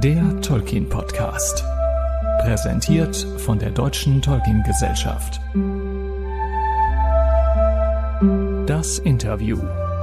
Der Tolkien-Podcast. Präsentiert von der Deutschen Tolkien-Gesellschaft. Das Interview.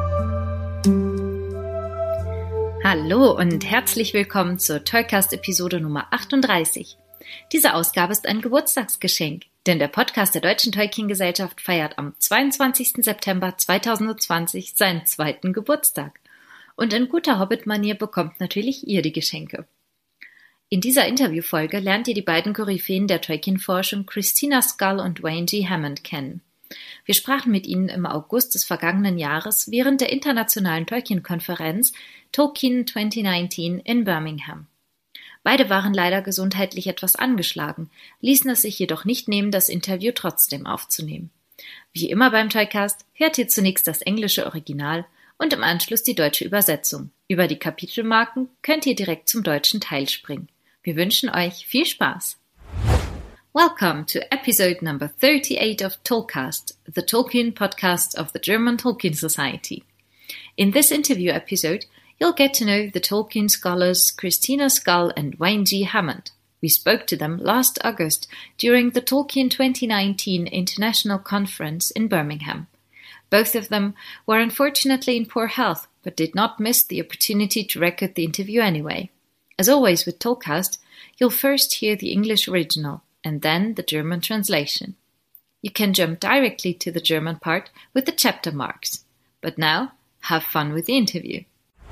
Hallo und herzlich willkommen zur Toycast-Episode Nummer 38. Diese Ausgabe ist ein Geburtstagsgeschenk, denn der Podcast der Deutschen Tolkien-Gesellschaft feiert am 22. September 2020 seinen 2. Geburtstag. Und in guter Hobbit-Manier bekommt natürlich ihr die Geschenke. In dieser Interviewfolge lernt ihr die beiden Koryphäen der Tolkien-Forschung Christina Scull und Wayne G. Hammond kennen. Wir sprachen mit ihnen im August des vergangenen Jahres während der internationalen Tolkien-Konferenz Tolkien 2019 in Birmingham. Beide waren leider gesundheitlich etwas angeschlagen, ließen es sich jedoch nicht nehmen, das Interview trotzdem aufzunehmen. Wie immer beim Toycast hört ihr zunächst das englische Original und im Anschluss die deutsche Übersetzung. Über die Kapitelmarken könnt ihr direkt zum deutschen Teil springen. Wir wünschen euch viel Spaß. Welcome to episode number 38 of Tolcast, the Tolkien podcast of the German Tolkien Society. In this interview episode, you'll get to know the Tolkien scholars Christina Scull and Wayne G. Hammond. We spoke to them last August during the Tolkien 2019 International Conference in Birmingham. Both of them were unfortunately in poor health, but did not miss the opportunity to record the interview anyway. As always with Tolcast, you'll first hear the English original and then the German translation. You can jump directly to the German part with the chapter marks. But now, have fun with the interview.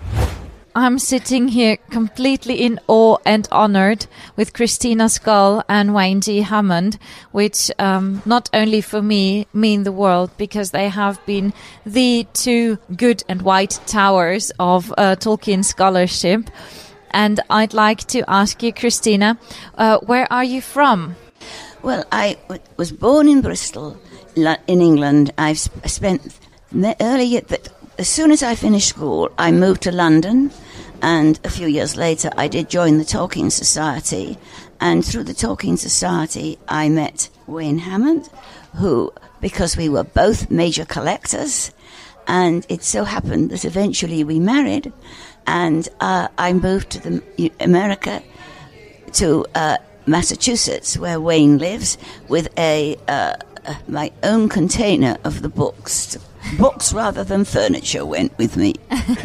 I'm sitting here completely in awe and honored with Christina Scull and Wayne G. Hammond, which not only for me mean the world because they have been the two good and white towers of Tolkien scholarship. And I'd like to ask you, Christina, where are you from? Well, I was born in Bristol, in England. I've spent early, but as soon as I finished school, I moved to London, and a few years later, I did join the Tolkien Society. And through the Tolkien Society, I met Wayne Hammond, who, because we were both major collectors, and it so happened that eventually we married, and I moved to America, to Massachusetts, where Wayne lives, with my own container of the books. Books rather than furniture went with me.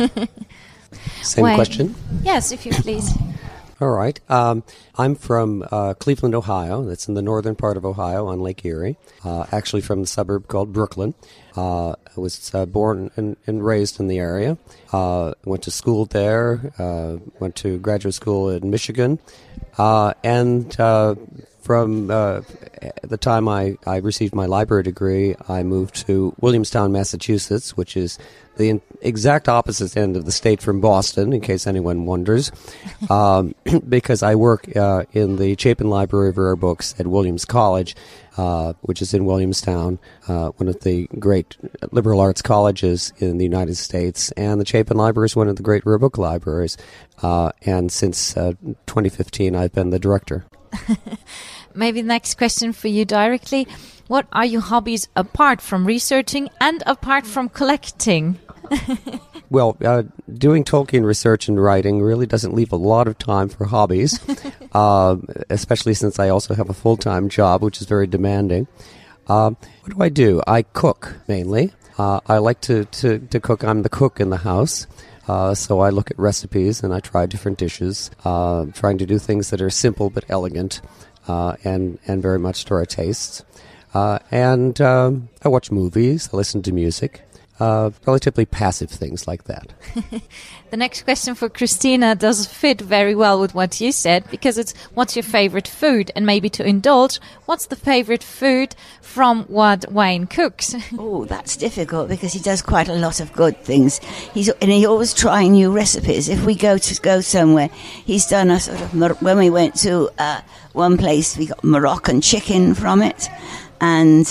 Same Wayne. question? Yes, if you please. All right. I'm from Cleveland, Ohio. That's in the northern part of Ohio on Lake Erie. Actually from the suburb called Brooklyn. I was born and raised in the area. Went to school there. Went to graduate school in Michigan. And from the time I received my library degree, I moved to Williamstown, Massachusetts, which is the exact opposite end of the state from Boston, in case anyone wonders, because I work in the Chapin Library of Rare Books at Williams College, which is in Williamstown, one of the great liberal arts colleges in the United States, and the Chapin Library is one of the great rare book libraries, and since 2015 I've been the director. Maybe the next question for you directly. What are your hobbies apart from researching and apart from collecting? Well, doing Tolkien research and writing really doesn't leave a lot of time for hobbies, especially since I also have a full-time job, which is very demanding. What do? I cook, mainly. I like to cook. I'm the cook in the house. So I look at recipes and I try different dishes, trying to do things that are simple but elegant, and very much to our tastes. And I watch movies, I listen to music, relatively passive things like that. The next question for Christina does fit very well with what you said, because it's what's your favorite food? And maybe to indulge, what's the favorite food from what Wayne cooks? Oh, that's difficult because he does quite a lot of good things. He's always trying new recipes. If we go somewhere, he's done a sort of, when we went to one place, we got Moroccan chicken from it, and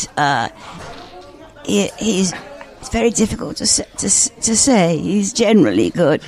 he's. It's very difficult to say. He's generally good.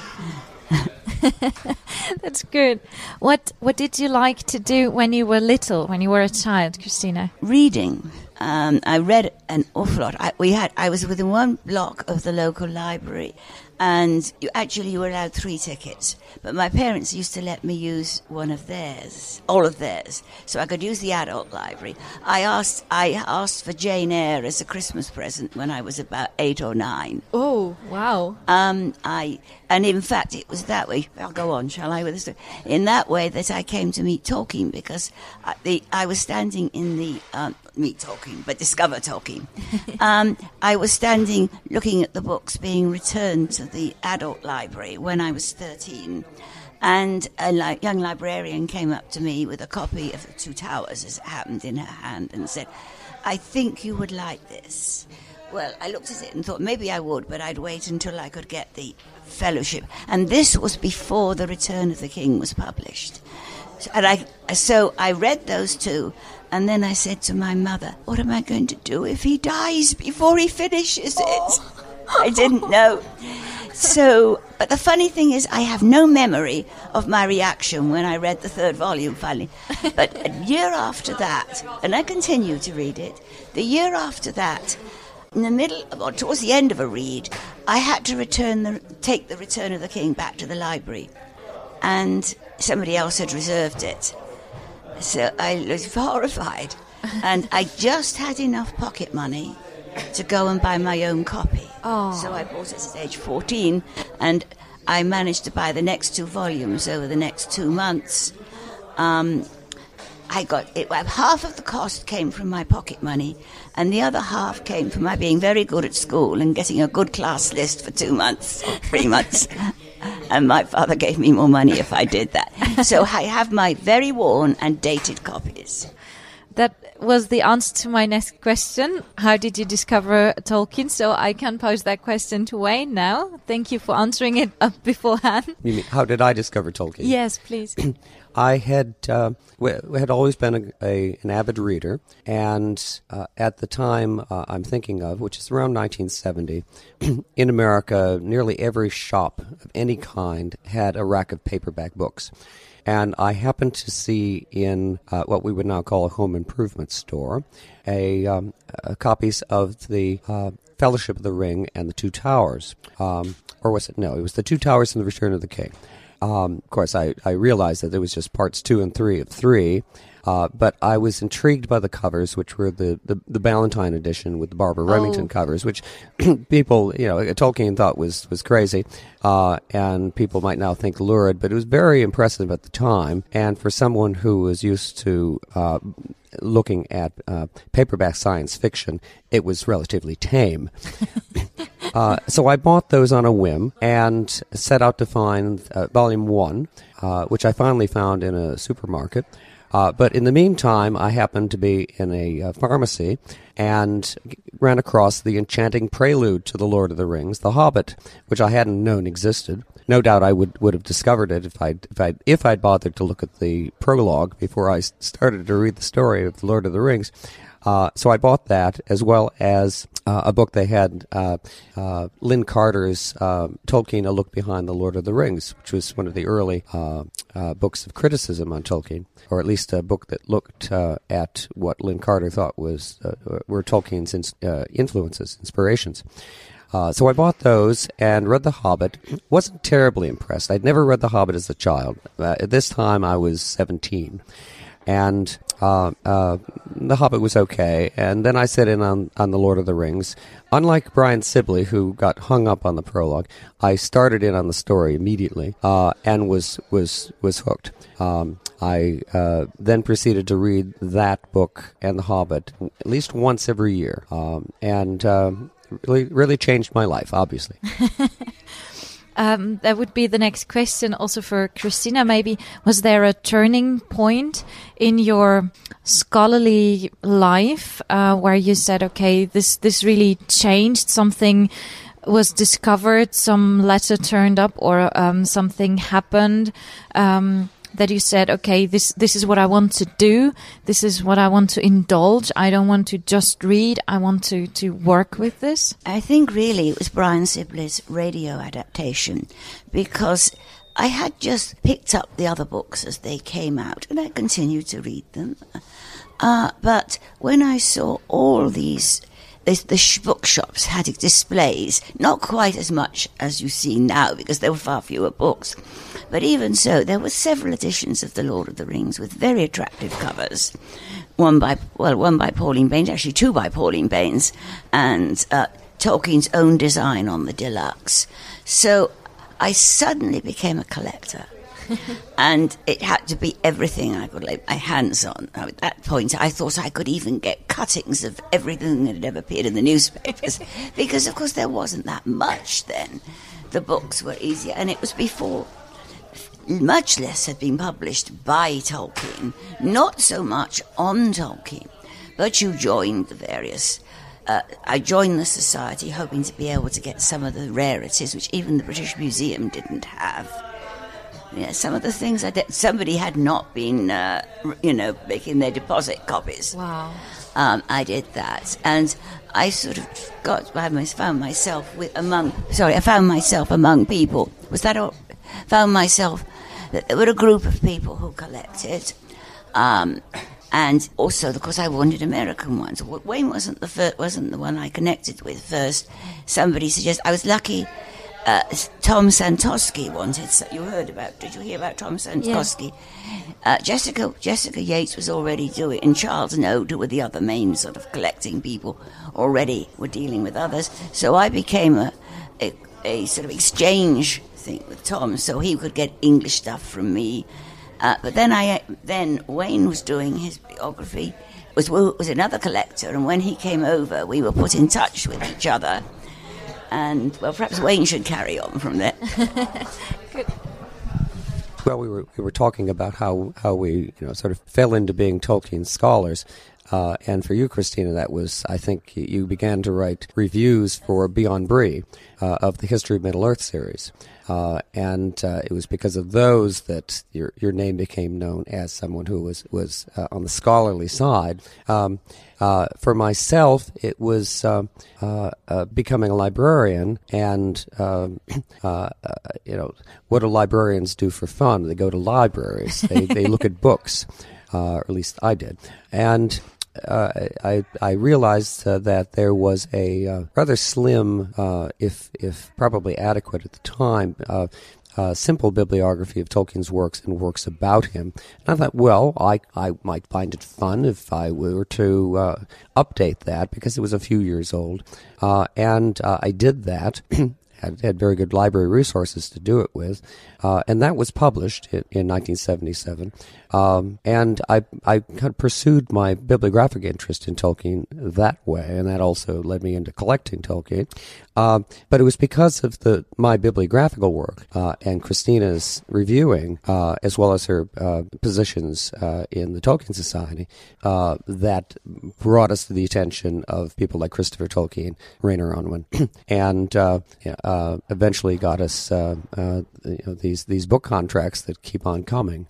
That's good. What did you like to do when you were little, when you were a child, Christina? Reading. I read an awful lot. I was within one block of the local library, And you were allowed 3 tickets. But my parents used to let me use one of theirs, all of theirs, so I could use the adult library. I asked for Jane Eyre as a Christmas present when I was about 8 or 9. Oh, wow. And in fact, it was that way. I'll go on, shall I, with this? In that way that I came to meet Tolkien, because I was standing in the meet Tolkien, but discover Tolkien. I was standing looking at the books being returned to the adult library when I was 13. And a young librarian came up to me with a copy of The Two Towers, as it happened, in her hand, and said, "I think you would like this." Well, I looked at it and thought maybe I would, but I'd wait until I could get the and this was before The Return of the King was published. So I read those 2, and then I said to my mother, what am I going to do if he dies before he finishes it? I didn't know. So, but the funny thing is, I have no memory of my reaction when I read the 3rd volume finally. But a year after that, and I continued to read it, the year after that, in the middle, or towards the end of a read, I had to take The Return of the King back to the library, and somebody else had reserved it. So I was horrified, and I just had enough pocket money to go and buy my own copy. Oh. So I bought it at age 14, and I managed to buy the next 2 volumes over the next 2 months. I got it. Half of the cost came from my pocket money, and the other half came from my being very good at school and getting a good class list for 2 months, 3 months. And my father gave me more money if I did that. So I have my very worn and dated copies. That was the answer to my next question. How did you discover Tolkien? So I can pose that question to Wayne now. Thank you for answering it beforehand. You mean, how did I discover Tolkien? Yes, please. I had always been an avid reader, and at the time I'm thinking of, which is around 1970, in America, nearly every shop of any kind had a rack of paperback books. And I happened to see in what we would now call a home improvement store copies of the Fellowship of the Ring and the Two Towers. Or was it? No, it was the Two Towers and the Return of the King. Of course, I realized that it was just parts 2 and 3 of 3, but I was intrigued by the covers, which were the Ballantine edition with the Barbara Remington covers, which people, Tolkien thought was crazy, and people might now think lurid, but it was very impressive at the time, and for someone who was used to looking at paperback science fiction, it was relatively tame. So I bought those on a whim and set out to find Volume 1, which I finally found in a supermarket. But in the meantime, I happened to be in a pharmacy and ran across the enchanting prelude to The Lord of the Rings, The Hobbit, which I hadn't known existed. No doubt I would have discovered it if I'd bothered to look at the prologue before I started to read the story of The Lord of the Rings. So I bought that, as well as a book they had, Lynn Carter's Tolkien, A Look Behind the Lord of the Rings, which was one of the early books of criticism on Tolkien, or at least a book that looked at what Lynn Carter thought were Tolkien's inspirations. So I bought those and read The Hobbit. Wasn't terribly impressed. I'd never read The Hobbit as a child. At this time, I was 17. And The Hobbit was okay. And then I set in on The Lord of the Rings. Unlike Brian Sibley, who got hung up on the prologue, I started in on the story immediately and was hooked. I then proceeded to read that book and The Hobbit at least once every year, and really changed my life, obviously. That would be the next question also for Christina. Maybe, was there a turning point in your scholarly life where you said, okay, this really changed, something was discovered, some letter turned up, or something happened that you said, okay, this is what I want to do, this is what I want to indulge, I don't want to just read, I want to work with this? I think really it was Brian Sibley's radio adaptation, because I had just picked up the other books as they came out, and I continued to read them. But when I saw all these bookshops had displays, not quite as much as you see now because there were far fewer books. But even so, there were several editions of The Lord of the Rings with very attractive covers. One by Pauline Baynes, actually two by Pauline Baynes, and Tolkien's own design on the deluxe. So I suddenly became a collector. And it had to be everything I could lay my hands on. At that point, I thought I could even get cuttings of everything that had ever appeared in the newspapers, because, of course, there wasn't that much then. The books were easier, and it was before much less had been published by Tolkien, not so much on Tolkien, but you joined the various... I joined the society hoping to be able to get some of the rarities, which even the British Museum didn't have. Yeah, some of the things somebody had not been, making their deposit copies. Wow. I did that, and I sort of found myself among people. Was that all? Found myself that there were a group of people who collected, and also, of course, I wanted American ones. Wayne wasn't the one I connected with first. Somebody suggested. I was lucky. Tom Santosky wanted. Did you hear about Tom Santosky? Yeah. Jessica Yates was already doing, and Charles Node, who were the other main sort of collecting people, already were dealing with others. So I became a sort of exchange thing with Tom, so he could get English stuff from me. But then Wayne was doing his biography. Was another collector, and when he came over, we were put in touch with each other. And, well, perhaps Wayne should carry on from there. Good. Well, we were talking about how we sort of fell into being Tolkien scholars. And for you, Christina, that was, I think, you began to write reviews for Beyond Bree of the History of Middle-earth series. And it was because of those that your name became known as someone who was on the scholarly side. For myself, it was becoming a librarian, and what do librarians do for fun? They go to libraries. They look at books, or at least I did, and I realized that there was a rather slim, if probably adequate at the time, simple bibliography of Tolkien's works and works about him. And I thought, well, I might find it fun if I were to update that, because it was a few years old. And I did that. Had very good library resources to do it with, and that was published in 1977. And I kind of pursued my bibliographic interest in Tolkien that way, and that also led me into collecting Tolkien. But it was because of my bibliographical work and Christina's reviewing, as well as her positions in the Tolkien Society, that brought us to the attention of people like Christopher Tolkien, Rainer Unwin, and eventually got us these book contracts that keep on coming.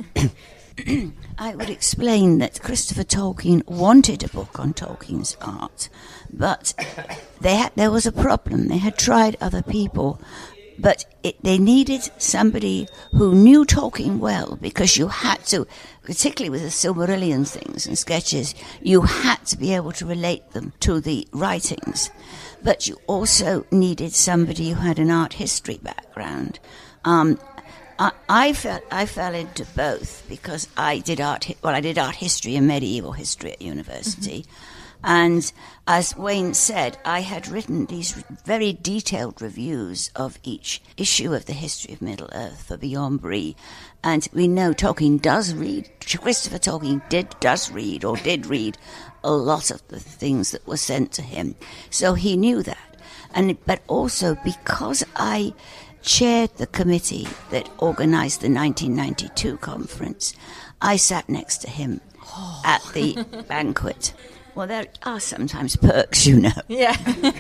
I would explain that Christopher Tolkien wanted a book on Tolkien's art, but there was a problem. They had tried other people, but they needed somebody who knew Tolkien well, because you had to, particularly with the Silmarillion things and sketches, you had to be able to relate them to the writings. But you also needed somebody who had an art history background. I fell into both, because I did art history and medieval history at university. Mm-hmm. And as Wayne said, I had written these very detailed reviews of each issue of the History of Middle-earth for Beyond Bree. And we know Tolkien does read, Christopher Tolkien did read a lot of the things that were sent to him. So he knew that. But also because I chaired the committee that organized the 1992 conference, I sat next to him at the banquet. Well, there are sometimes perks, Yeah.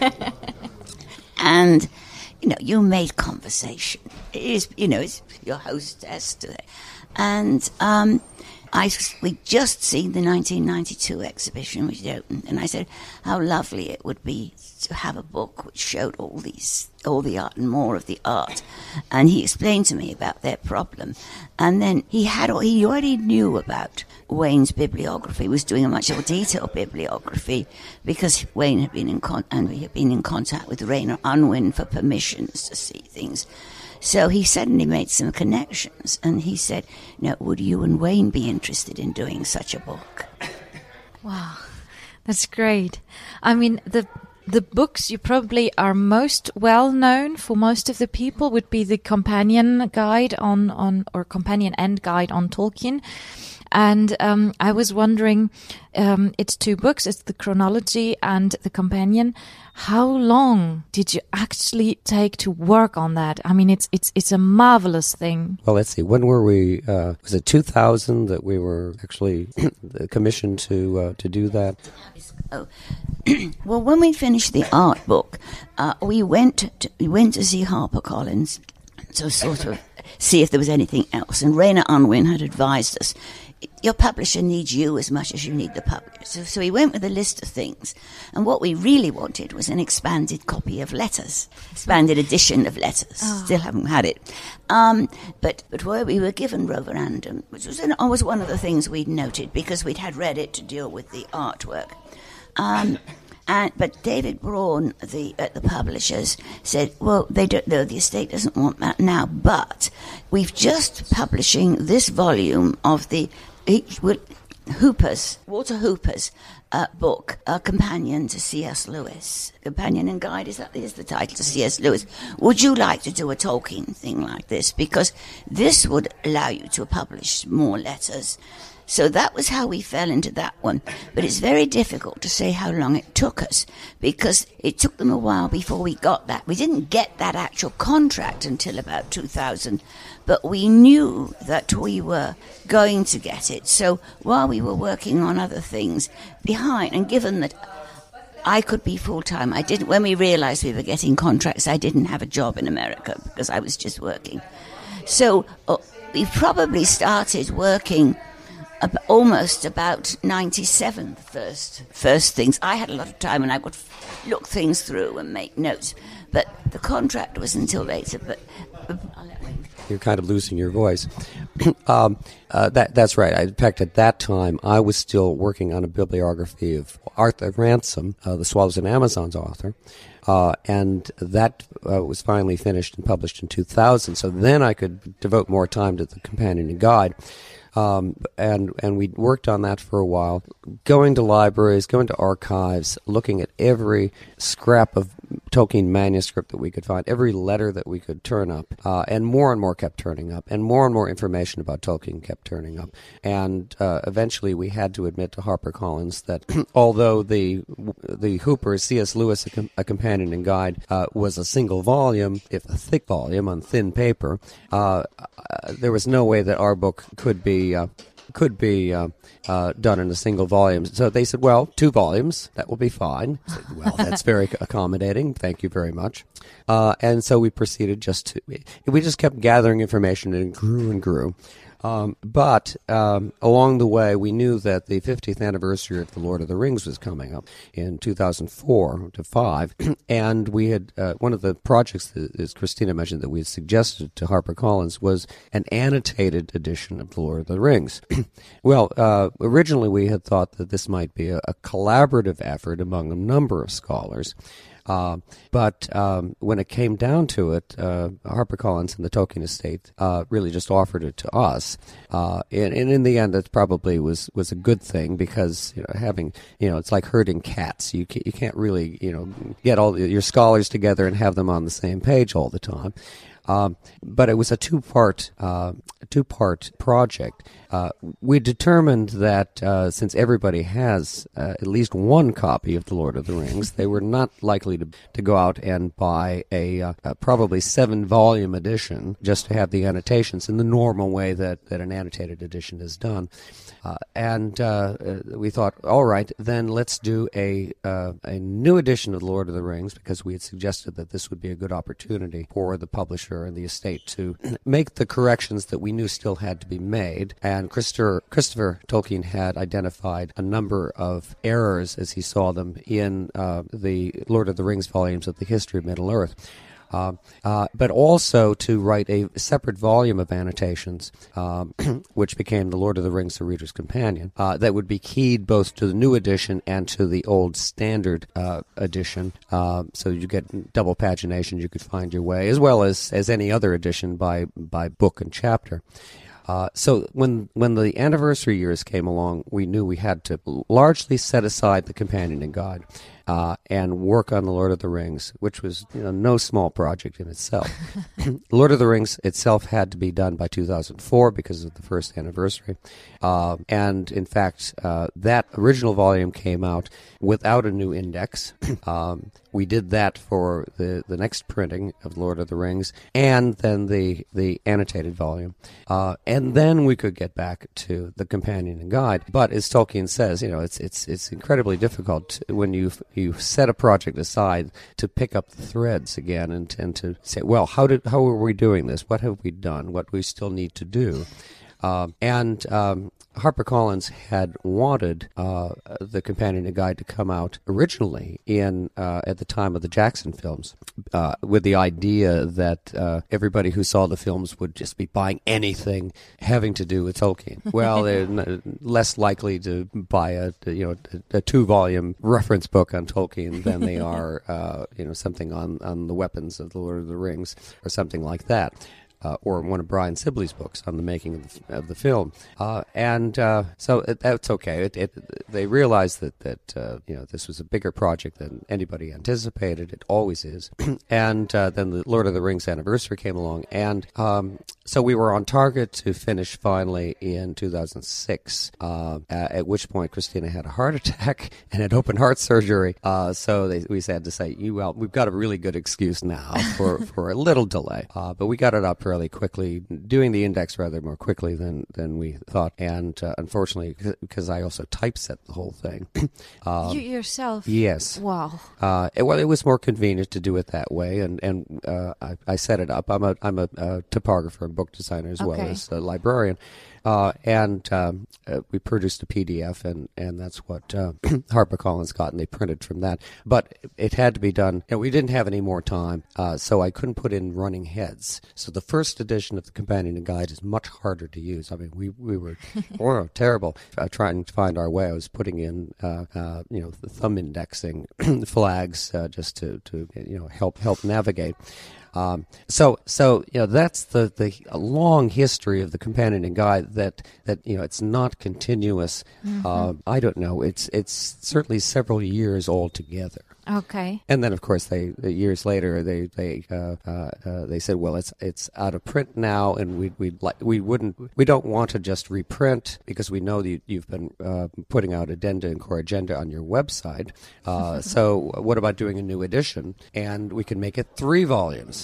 And, you made conversation. It is, it's your hostess today. And we'd just seen the 1992 exhibition which had opened, and I said how lovely it would be to have a book which showed all the art and more of the art. And he explained to me about their problem. And then he already knew about Wayne's bibliography, was doing a much more detailed bibliography, because Wayne had been in contact with Rainer Unwin for permissions to see things. So he suddenly made some connections, and he said, would you and Wayne be interested in doing such a book? Wow, that's great. I mean, the books you probably are most well known for most of the people would be the companion guide or companion and guide on Tolkien. And I was wondering, it's 2 books, it's the chronology and the companion. How long did you actually take to work on that? I mean, it's a marvelous thing. Well, let's see. When were we? Was it 2000 that we were actually commissioned to do that? Oh. Well, when we finished the art book, we went to see HarperCollins to sort of see if there was anything else. And Rainer Unwin had advised us, your publisher needs you as much as you need the publisher. So we went with a list of things. And what we really wanted was an expanded copy of letters, expanded edition of letters. Oh. Still haven't had it. But where we were given Roverandom, which was one of the things we'd noted, because we'd had read it to deal with the artwork. But David Braun, the publishers, said, well, they don't know, the estate doesn't want that now, but we've just publishing this volume of the Walter Hooper's book, A Companion to C.S. Lewis. Companion and Guide, is the title, to C.S. Lewis. Would you like to do a Tolkien thing like this? Because this would allow you to publish more letters. So that was how we fell into that one. But it's very difficult to say how long it took us, because it took them a while before we got that. We didn't get that actual contract until about 2000, but we knew that we were going to get it. So while we were working on other things behind, and given that I could be full-time, when we realized we were getting contracts, I didn't have a job in America because I was just working. So we probably started working almost about 97, first things. I had a lot of time and I could look things through and make notes. But the contract was until later. But I'll let Wayne. You're kind of losing your voice. That's right. In fact, at that time, I was still working on a bibliography of Arthur Ransom, the Swallows and Amazons author. And that was finally finished and published in 2000. So then I could devote more time to the companion and guide. And we worked on that for a while, going to libraries, going to archives, looking at every scrap of Tolkien manuscript that we could find, every letter that we could turn up, and more kept turning up, and more information about Tolkien kept turning up. And eventually we had to admit to HarperCollins that although the Hooper C.S. Lewis, A Companion and Guide, was a single volume, if a thick volume on thin paper, there was no way that our book could be done in a single volume. So they said, well, 2 volumes, that will be fine. I said, well, that's very accommodating. Thank you very much. And so we proceeded we just kept gathering information, and it grew. But along the way, we knew that the 50th anniversary of The Lord of the Rings was coming up in 2004 to 5, and we had one of the projects that, as Christina mentioned, that we had suggested to HarperCollins was an annotated edition of The Lord of the Rings. Well, originally we had thought that this might be a collaborative effort among a number of scholars. But when it came down to it, HarperCollins and the Tolkien estate really just offered it to us. And in the end, that probably was a good thing, because it's like herding cats. You can't really get all your scholars together and have them on the same page all the time. But it was a two-part project. We determined that since everybody has at least one copy of The Lord of the Rings, they were not likely to go out and buy a probably 7-volume edition just to have the annotations in the normal way that an annotated edition is done. And we thought, all right, then let's do a new edition of The Lord of the Rings, because we had suggested that this would be a good opportunity for the publisher publisher and the estate to make the corrections that we knew still had to be made. And Christopher Tolkien had identified a number of errors as he saw them in the Lord of the Rings volumes of the History of Middle-earth. But also to write a separate volume of annotations, which became the Lord of the Rings: The Reader's Companion, that would be keyed both to the new edition and to the old standard edition. So you get double pagination, you could find your way, as well as any other edition by book and chapter. So when the anniversary years came along, we knew we had to largely set aside the companion and guide and work on the Lord of the Rings, which was no small project in itself. Lord of the Rings itself had to be done by 2004 because of the first anniversary. And in fact, that original volume came out without a new index. We did that for the next printing of Lord of the Rings, and then the annotated volume. And then we could get back to the companion and guide. But as Tolkien says, it's incredibly difficult when you set a project aside to pick up the threads again and to say, well, how are we doing this? What have we done? What we still need to do? HarperCollins had wanted the companion and guide to come out originally at the time of the Jackson films, with the idea that everybody who saw the films would just be buying anything having to do with Tolkien. Well, they're less likely to buy a 2-volume reference book on Tolkien than they are something on the weapons of the Lord of the Rings or something like that. Or one of Brian Sibley's books on the making of the film, so that's okay. They realized that this was a bigger project than anybody anticipated. It always is. And then the Lord of the Rings anniversary came along, and so we were on target to finish finally in 2006. At which point Christina had a heart attack and had open heart surgery. So we had to say, we've got a really good excuse now for a little delay, but we got it up fairly quickly, doing the index rather more quickly than we thought. And unfortunately, because I also typeset the whole thing. You yourself? Yes. Wow. It was more convenient to do it that way, and I set it up. I'm a typographer and book designer as well as a librarian. And we produced a PDF, and that's what HarperCollins got, and they printed from that. But it had to be done. We didn't have any more time, so I couldn't put in running heads. So the first edition of the companion and guide is much harder to use. I mean, we were terrible trying to find our way. I was putting in the thumb indexing flags just to help navigate. So that's the long history of the companion and guide that it's not continuous. Mm-hmm. I don't know. It's certainly several years altogether. Okay. And then, of course, years later they said, well, it's out of print now, and we don't want to just reprint because we know that you've been putting out addenda and core agenda on your website. So what about doing a new edition? And we can make it 3 volumes,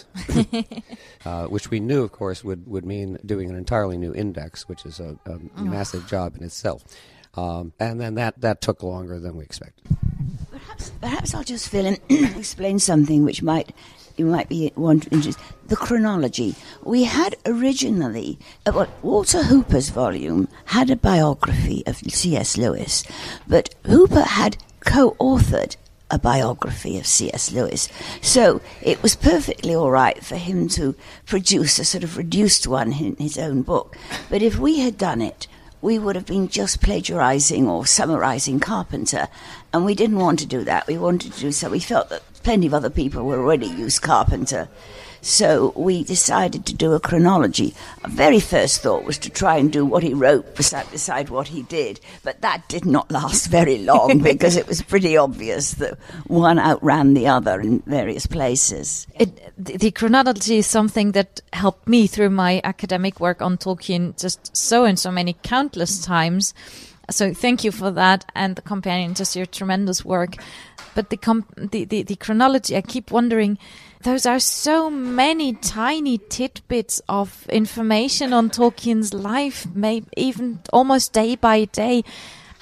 which we knew, of course, would mean doing an entirely new index, which is a massive job in itself. And then that took longer than we expected. Perhaps I'll just fill in, explain something which you might be interested. The chronology. We had originally, Walter Hooper's volume had a biography of C.S. Lewis, but Hooper had co-authored a biography of C.S. Lewis. So it was perfectly all right for him to produce a sort of reduced one in his own book. But if we had done it, we would have been just plagiarizing or summarizing Carpenter, and we didn't want to do that. We wanted to do so. We felt that plenty of other people were already used Carpenter. So we decided to do a chronology. Our very first thought was to try and do what he wrote beside what he did, but that did not last very long because it was pretty obvious that one outran the other in various places. The chronology is something that helped me through my academic work on Tolkien just so many countless times. So thank you for that, and the companion, just your tremendous work. But the chronology, I keep wondering, those are so many tiny tidbits of information on Tolkien's life, maybe even almost day by day.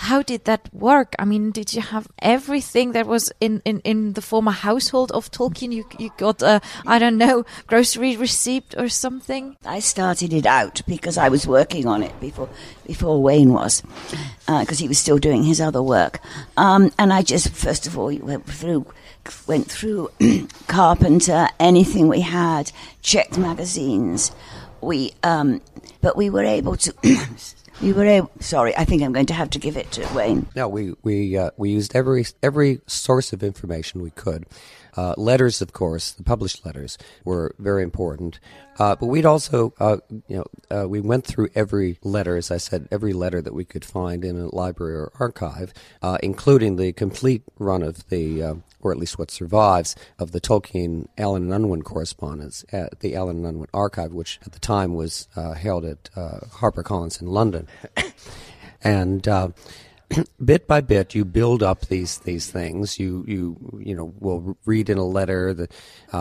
how did that work? I mean, did you have everything that was in the former household of Tolkien? You got I don't know, grocery receipt or something? I started it out because I was working on it before Wayne was, because he was still doing his other work. And I just, first of all, went through Carpenter, anything we had, checked magazines. But we were able to. Sorry, I think I'm going to have to give it to Wayne. No, we used every source of information we could. Letters, of course, the published letters were very important. But we'd also, we went through every letter, as I said, every letter that we could find in a library or archive, including the complete run of the, or at least what survives, of the Tolkien Allen and Unwin correspondence at the Allen and Unwin Archive, which at the time was held at HarperCollins in London. And bit by bit, you build up these things. You will read in a letter that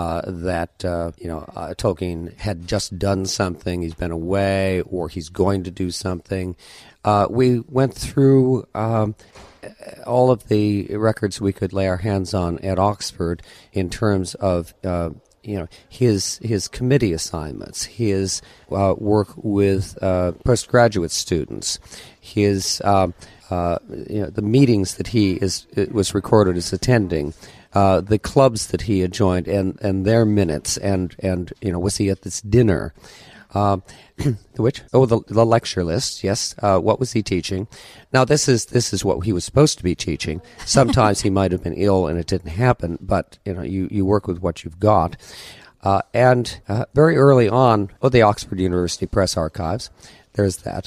Tolkien had just done something. He's been away, or he's going to do something. We went through all of the records we could lay our hands on at Oxford in terms of his committee assignments, his work with postgraduate students, his the meetings that he was recorded as attending, the clubs that he had joined, and their minutes, and was he at this dinner? Which? Oh, the lecture list. Yes. What was he teaching? Now, this is what he was supposed to be teaching. Sometimes he might have been ill and it didn't happen, but you work with what you've got. And very early on, the Oxford University Press Archives. There's that.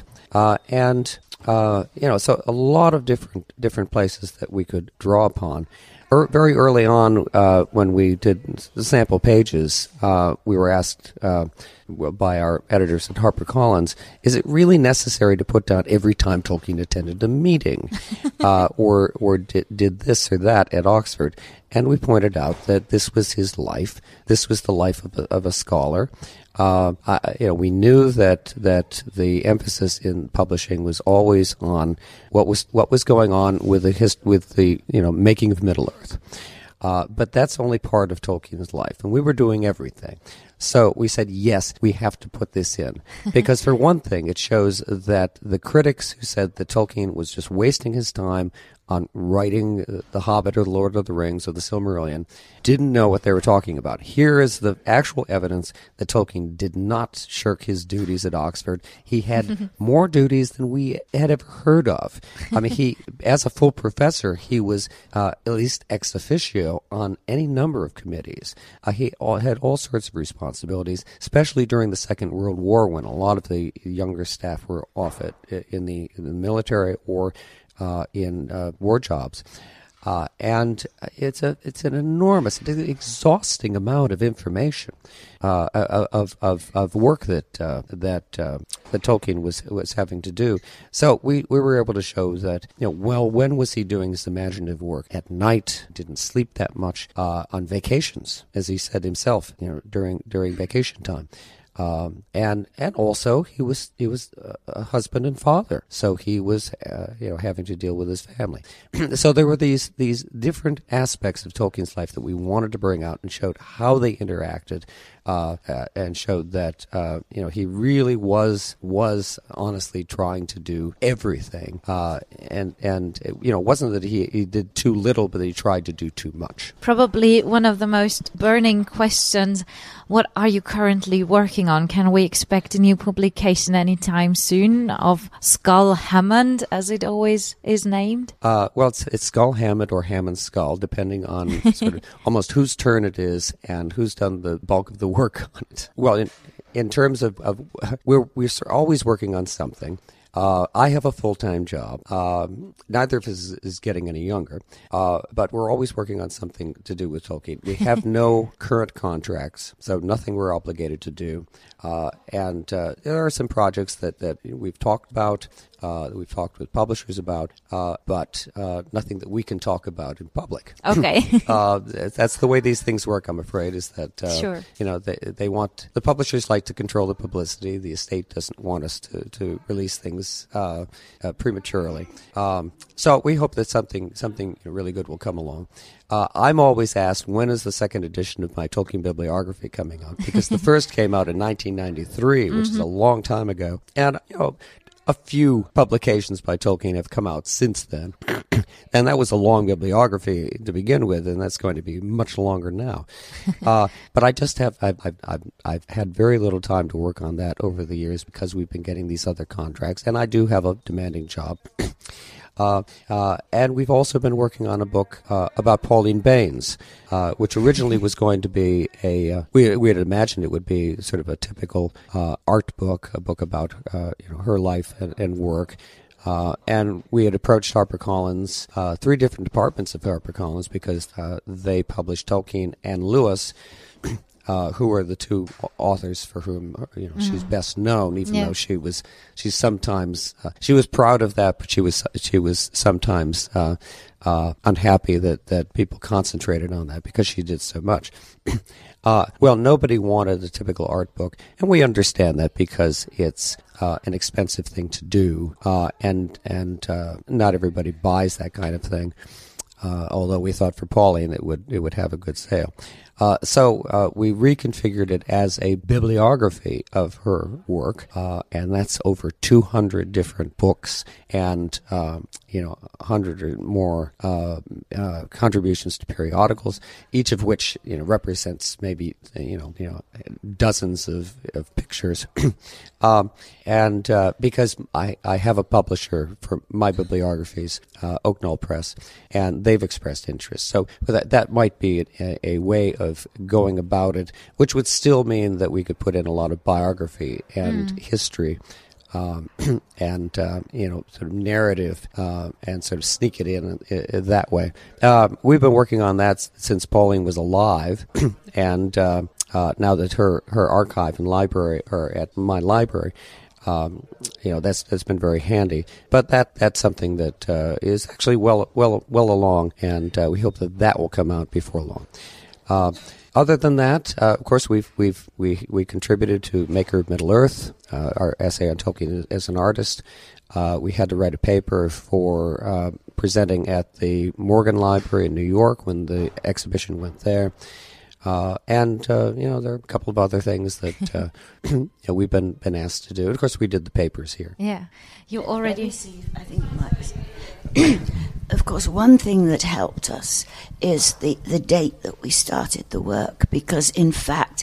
So a lot of different places that we could draw upon. Very early on, when we did the sample pages, we were asked by our editors at HarperCollins, is it really necessary to put down every time Tolkien attended a meeting, or did this or that at Oxford? And we pointed out that this was his life. This was the life of a scholar. We knew that the emphasis in publishing was always on what was going on with the making of Middle Earth. But that's only part of Tolkien's life, and we were doing everything. So we said, yes, we have to put this in. Because for one thing, it shows that the critics who said that Tolkien was just wasting his time on writing The Hobbit or The Lord of the Rings or The Silmarillion didn't know what they were talking about. Here is the actual evidence that Tolkien did not shirk his duties at Oxford. He had more duties than we had ever heard of. I mean, he, as a full professor, he was at least ex officio on any number of committees. He had all sorts of responsibilities, especially during the Second World War, when a lot of the younger staff were off in the military or in war jobs. And it's an enormous, exhausting amount of information, of work that Tolkien was having to do. So we were able to show that, when was he doing this imaginative work? At night, didn't sleep that much, on vacations, as he said himself, during vacation time. And also he was a husband and father, so he was having to deal with his family. So there were these different aspects of Tolkien's life that we wanted to bring out and showed how they interacted, and showed that he really was honestly trying to do everything, and it wasn't that he did too little, but he tried to do too much. Probably one of the most burning questions. What are you currently working on? Can we expect a new publication anytime soon of Skull Hammond, as it always is named? Well, it's Skull Hammond or Hammond's Skull, depending on sort of almost whose turn it is and who's done the bulk of the work on it. Well, in terms of we're always working on something. I have a full-time job. Neither of us is getting any younger, but we're always working on something to do with Tolkien. We have no current contracts, so nothing we're obligated to do. And there are some projects that we've talked about, that we've talked with publishers about, but nothing that we can talk about in public. Okay. That's the way these things work, I'm afraid, is that, Sure. they want, the publishers like to control the publicity. The estate doesn't want us to release things prematurely. So we hope that something really good will come along. I'm always asked, when is the second edition of my Tolkien bibliography coming out? Because the first came out in 1993, which is a long time ago. And, a few publications by Tolkien have come out since then. And that was a long bibliography to begin with, and that's going to be much longer now. But I just I've had very little time to work on that over the years because we've been getting these other contracts, and I do have a demanding job. And we've also been working on a book about Pauline Baynes, which originally was going to be we had imagined it would be sort of a typical art book, a book about her life and work. And we had approached HarperCollins, 3 different departments of HarperCollins, because they published Tolkien and Lewis, who are the 2 authors for whom she's best known, even though she's sometimes she was proud of that, but she was sometimes unhappy that people concentrated on that because she did so much. Well, nobody wanted a typical art book, and we understand that because it's an expensive thing to do, and not everybody buys that kind of thing. Although we thought for Pauline it would have a good sale. So we reconfigured it as a bibliography of her work, and that's over 200 different books and 100 or more contributions to periodicals, each of which represents maybe dozens of pictures. And because I have a publisher for my bibliographies, Oak Knoll Press, and they've expressed interest. So that might be a way of going about it, which would still mean that we could put in a lot of biography and history, and sort of narrative, and sort of sneak it in that way. We've been working on that since Pauline was alive, and now that her archive and library are at my library, that's been very handy. But that's something that is actually well along, and we hope that will come out before long. Other than that, of course, we contributed to Maker of Middle Earth, our essay on Tolkien as an artist. We had to write a paper for presenting at the Morgan Library in New York when the exhibition went there. And there are a couple of other things that we've been asked to do. And of course, we did the papers here. Yeah. You already... I think it might. Of course, one thing that helped us is the date that we started the work, because, in fact,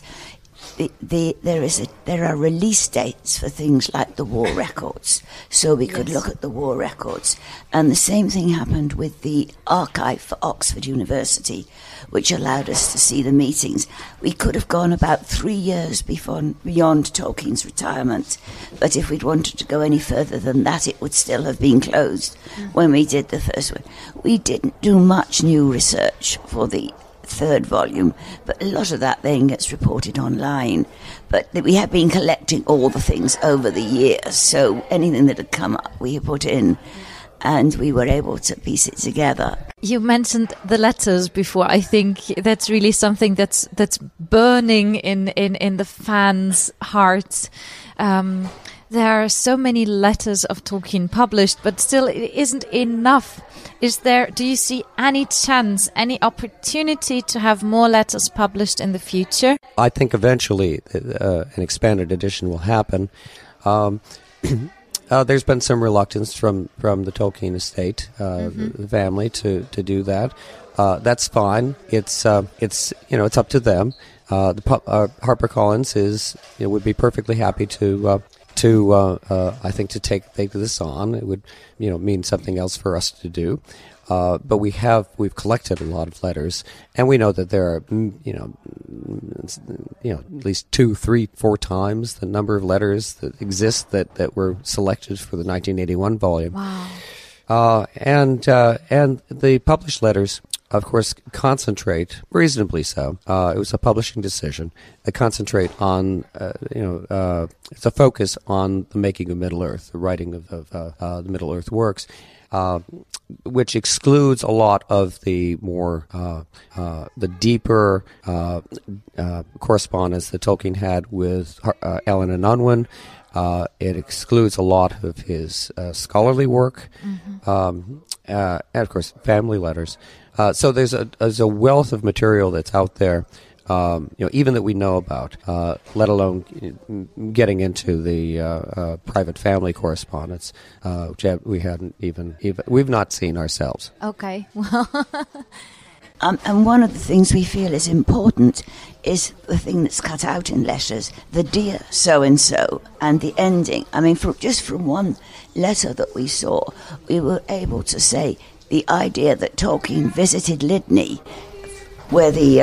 there are release dates for things like the war records, so we could look at the war records. And the same thing happened with the archive for Oxford University, which allowed us to see the meetings. We could have gone about 3 years beyond Tolkien's retirement, but if we'd wanted to go any further than that, it would still have been closed when we did the first one. We didn't do much new research for the 3rd volume, but a lot of that then gets reported online. But we have been collecting all the things over the years, so anything that had come up we put in, and we were able to piece it together. You mentioned the letters before. I think that's really something that's burning in the fans' hearts. There are so many letters of Tolkien published, but still it isn't enough. Do you see any chance, any opportunity to have more letters published in the future? I think eventually an expanded edition will happen. There's been some reluctance from the Tolkien estate, the family, to do that. That's fine. It's up to them. HarperCollins would be perfectly happy to I think to take this on. It would mean something else for us to do. But we've collected a lot of letters, and we know that there are at least 2, 3, 4 times the number of letters that exist that were selected for the 1981 volume. Wow. And the published letters of course, concentrate, reasonably so. It was a publishing decision. Concentrate on, it's a focus on the making of Middle-earth, the writing of the Middle-earth works, which excludes a lot of the more, the deeper correspondence that Tolkien had with Ellen and Unwin. It excludes a lot of his scholarly work, and of course, family letters. So there's a wealth of material that's out there, even that we know about, let alone getting into the private family correspondence, which we hadn't even we've not seen ourselves. Okay, well. And one of the things we feel is important is the thing that's cut out in letters, the dear so-and-so, and the ending. I mean, just from one letter that we saw, we were able to say the idea that Tolkien visited Lydney, where the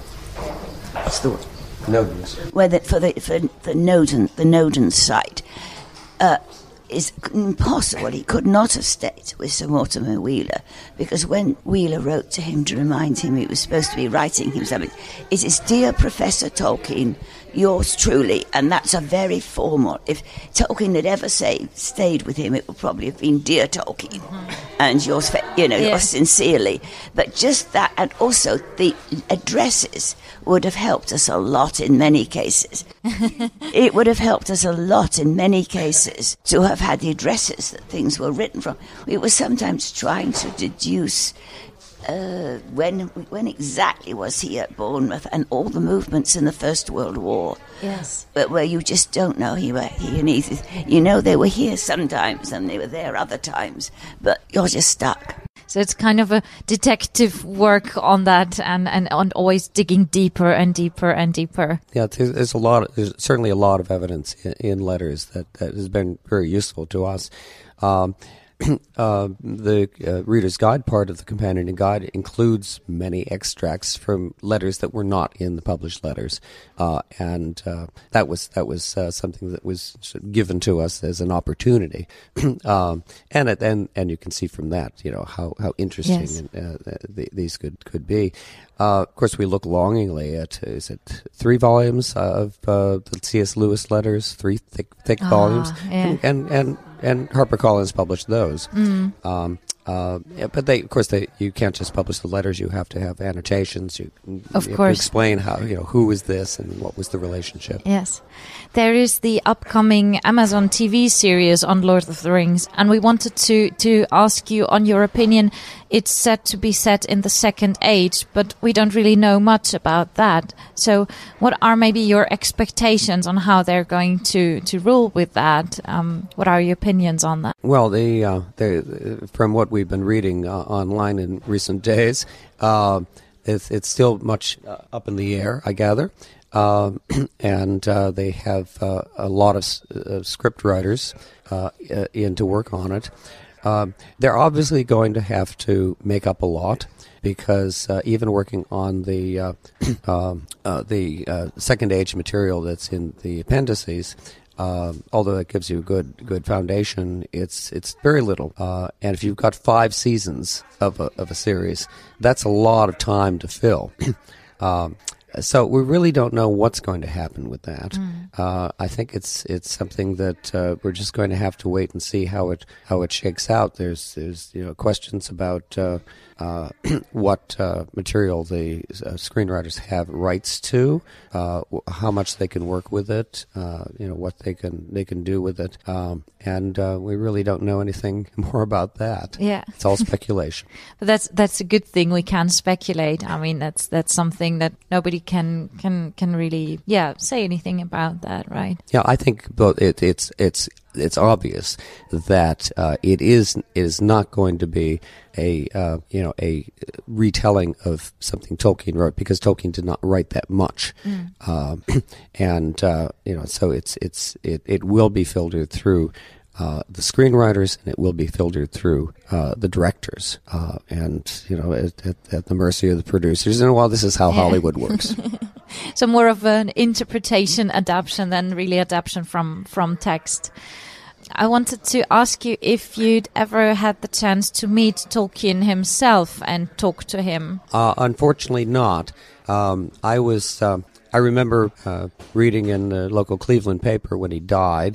Nodens. Where the Nodens site is impossible. He could not have stayed with Sir Mortimer Wheeler, because when Wheeler wrote to him to remind him he was supposed to be writing him something, it is "Dear Professor Tolkien, yours truly," and that's a very formal. If Tolkien had ever stayed with him, it would probably have been "Dear Tolkien," and yours, yours sincerely. But just that, and also the addresses would have helped us a lot in many cases. It would have helped us a lot in many cases to have had the addresses that things were written from. We were sometimes trying to deduce when exactly was he at Bournemouth and all the movements in the First World War. Yes. But where you just don't know they were here sometimes and they were there other times, but you're just stuck. So it's kind of a detective work on that and on always digging deeper and deeper and deeper. Yeah, there's certainly a lot of evidence in letters that has been very useful to us. The Reader's Guide part of the Companion Guide includes many extracts from letters that were not in the published letters, and that was something that was given to us as an opportunity, and you can see from that, how interesting these could be. Of course, we look longingly at 3 volumes of the C.S. Lewis letters, 3 thick volumes, and HarperCollins published those. But you can't just publish the letters. You have to have annotations. You have to explain how, who is this and what was the relationship. Yes. There is the upcoming Amazon TV series on Lord of the Rings, and we wanted to ask you on your opinion. It's said to be set in the Second Age, but we don't really know much about that. So what are maybe your expectations on how they're going to rule with that? What are your opinions on that? Well, from what we've been reading online in recent days, it's still much up in the air, I gather. And they have a lot of script writers in to work on it. They're obviously going to have to make up a lot, because even working on the Second Age material that's in the appendices, although it gives you a good foundation, it's very little. And if you've got 5 seasons of a series, that's a lot of time to fill. So we really don't know what's going to happen with that. I think it's something that we're just going to have to wait and see how it shakes out. There's questions about what material the screenwriters have rights to, how much they can work with it, what they can do with it, and we really don't know anything more about that. Yeah, it's all speculation. But that's a good thing. We can speculate. I mean, that's something that nobody can really say anything about that, right? Yeah, I think it's obvious that it is not going to be a retelling of something Tolkien wrote, because Tolkien did not write that much, so it will be filtered through the screenwriters, and it will be filtered through the directors, and at the mercy of the producers. And this is how Hollywood works. So more of an interpretation adaptation than really adaptation from text. I wanted to ask you if you'd ever had the chance to meet Tolkien himself and talk to him. Unfortunately not. I remember reading in the local Cleveland paper when he died.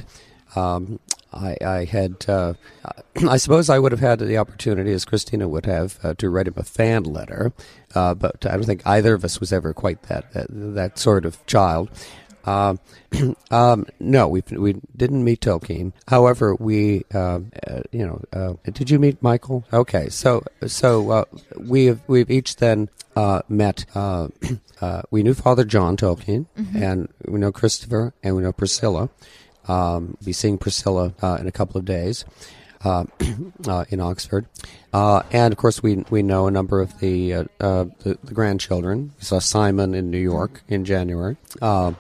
I suppose I would have had the opportunity, as Christina would have, to write him a fan letter, but I don't think either of us was ever quite that sort of child. No, we didn't meet Tolkien. However, did you meet Michael? Okay, so we've each then met. We knew Father John Tolkien, and we know Christopher, and we know Priscilla. Be seeing Priscilla in a couple of days in Oxford, and of course we know a number of the grandchildren. We saw Simon in New York in January, so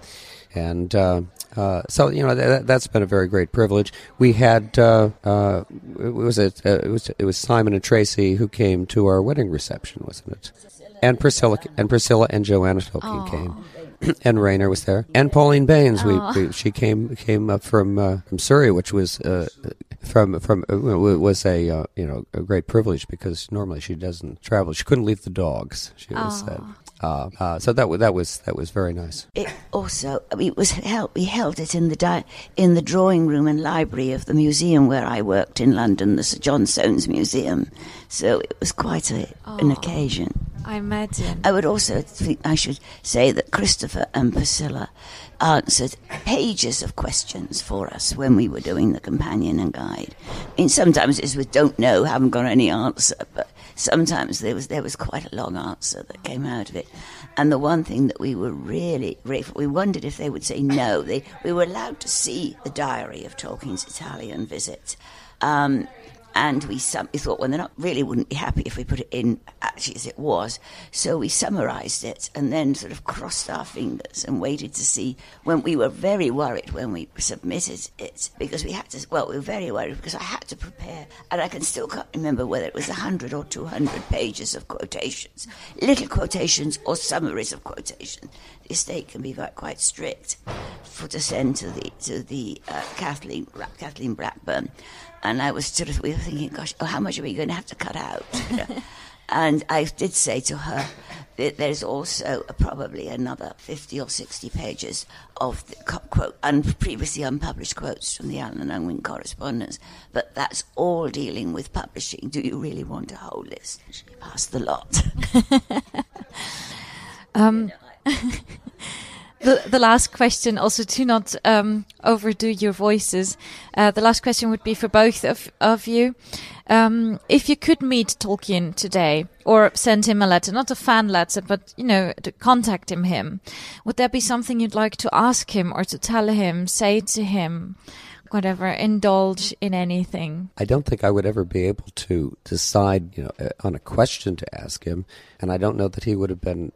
that's been a very great privilege. We had it was Simon and Tracy who came to our wedding reception, wasn't it? And Priscilla and Joanna Tolkien came. And Rainer was there, and Pauline Baines. She came up from Surrey, which was was a great privilege because normally she doesn't travel. She couldn't leave the dogs. She was said. So that was very nice. It also we held it in the drawing room and library of the museum where I worked in London, the Sir John Soanes Museum. So it was quite an occasion. I imagine. I would also think I should say that Christopher and Priscilla answered pages of questions for us when we were doing the companion and guide. I mean, sometimes it was don't know, haven't got any answer, but sometimes there was quite a long answer that came out of it. And the one thing that we were really grateful, we wondered if they would say no. We were allowed to see the diary of Tolkien's Italian visit. And we thought, well, they wouldn't be happy if we put it in actually as it was. So we summarised it and then sort of crossed our fingers and waited to see when we were very worried when we submitted it because we were very worried because I had to prepare, and I can't remember whether it was 100 or 200 pages of quotations, little quotations or summaries of quotations. The estate can be quite strict to send to the Kathleen Blackburn. And we were thinking, gosh, how much are we going to have to cut out? And I did say to her that there's also probably another 50 or 60 pages of the previously unpublished quotes from the Allen and Unwin correspondence, but that's all dealing with publishing. Do you really want a whole list? She passed the lot. The last question, also to not overdo your voices, the last question would be for both of you. If you could meet Tolkien today or send him a letter, not a fan letter, but, to contact him, would there be something you'd like to ask him or to tell him, say to him, whatever, indulge in anything? I don't think I would ever be able to decide, on a question to ask him, and I don't know that he would have been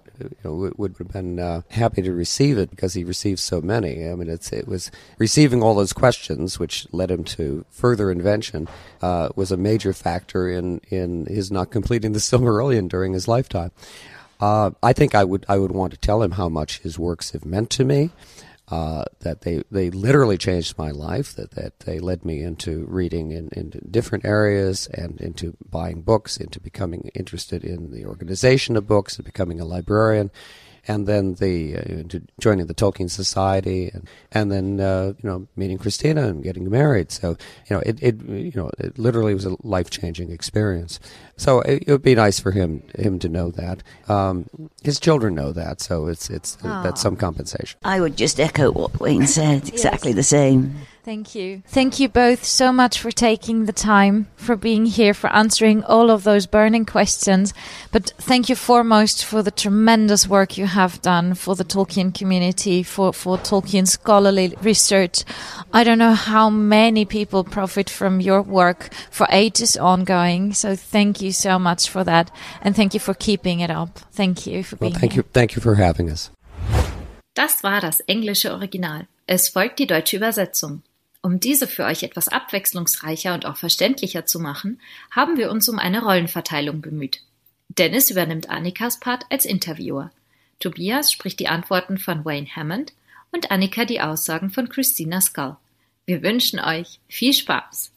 happy to receive it because he received so many. I mean, it was receiving all those questions, which led him to further invention, was a major factor in his not completing the Silmarillion during his lifetime. I think I would want to tell him how much his works have meant to me. That they literally changed my life, that they led me into reading in different areas and into buying books, into becoming interested in the organization of books, and becoming a librarian, and then into joining the Tolkien Society, and then meeting Christina and getting married. So it literally was a life-changing experience. So it would be nice for him to know that. His children know that, so that's some compensation. I would just echo what Wayne said, exactly the same. Thank you. Thank you both so much for taking the time, for being here, for answering all of those burning questions. But thank you foremost for the tremendous work you have done for the Tolkien community, for Tolkien scholarly research. I don't know how many people profit from your work for ages ongoing. So thank you so much for that. And thank you for keeping it up. Thank you for being here. Thank you for having us. Das war das englische Original. Es folgt die deutsche Übersetzung. Um diese für euch etwas abwechslungsreicher und auch verständlicher zu machen, haben wir uns um eine Rollenverteilung bemüht. Dennis übernimmt Annikas Part als Interviewer. Tobias spricht die Antworten von Wayne Hammond und Annika die Aussagen von Christina Scull. Wir wünschen euch viel Spaß.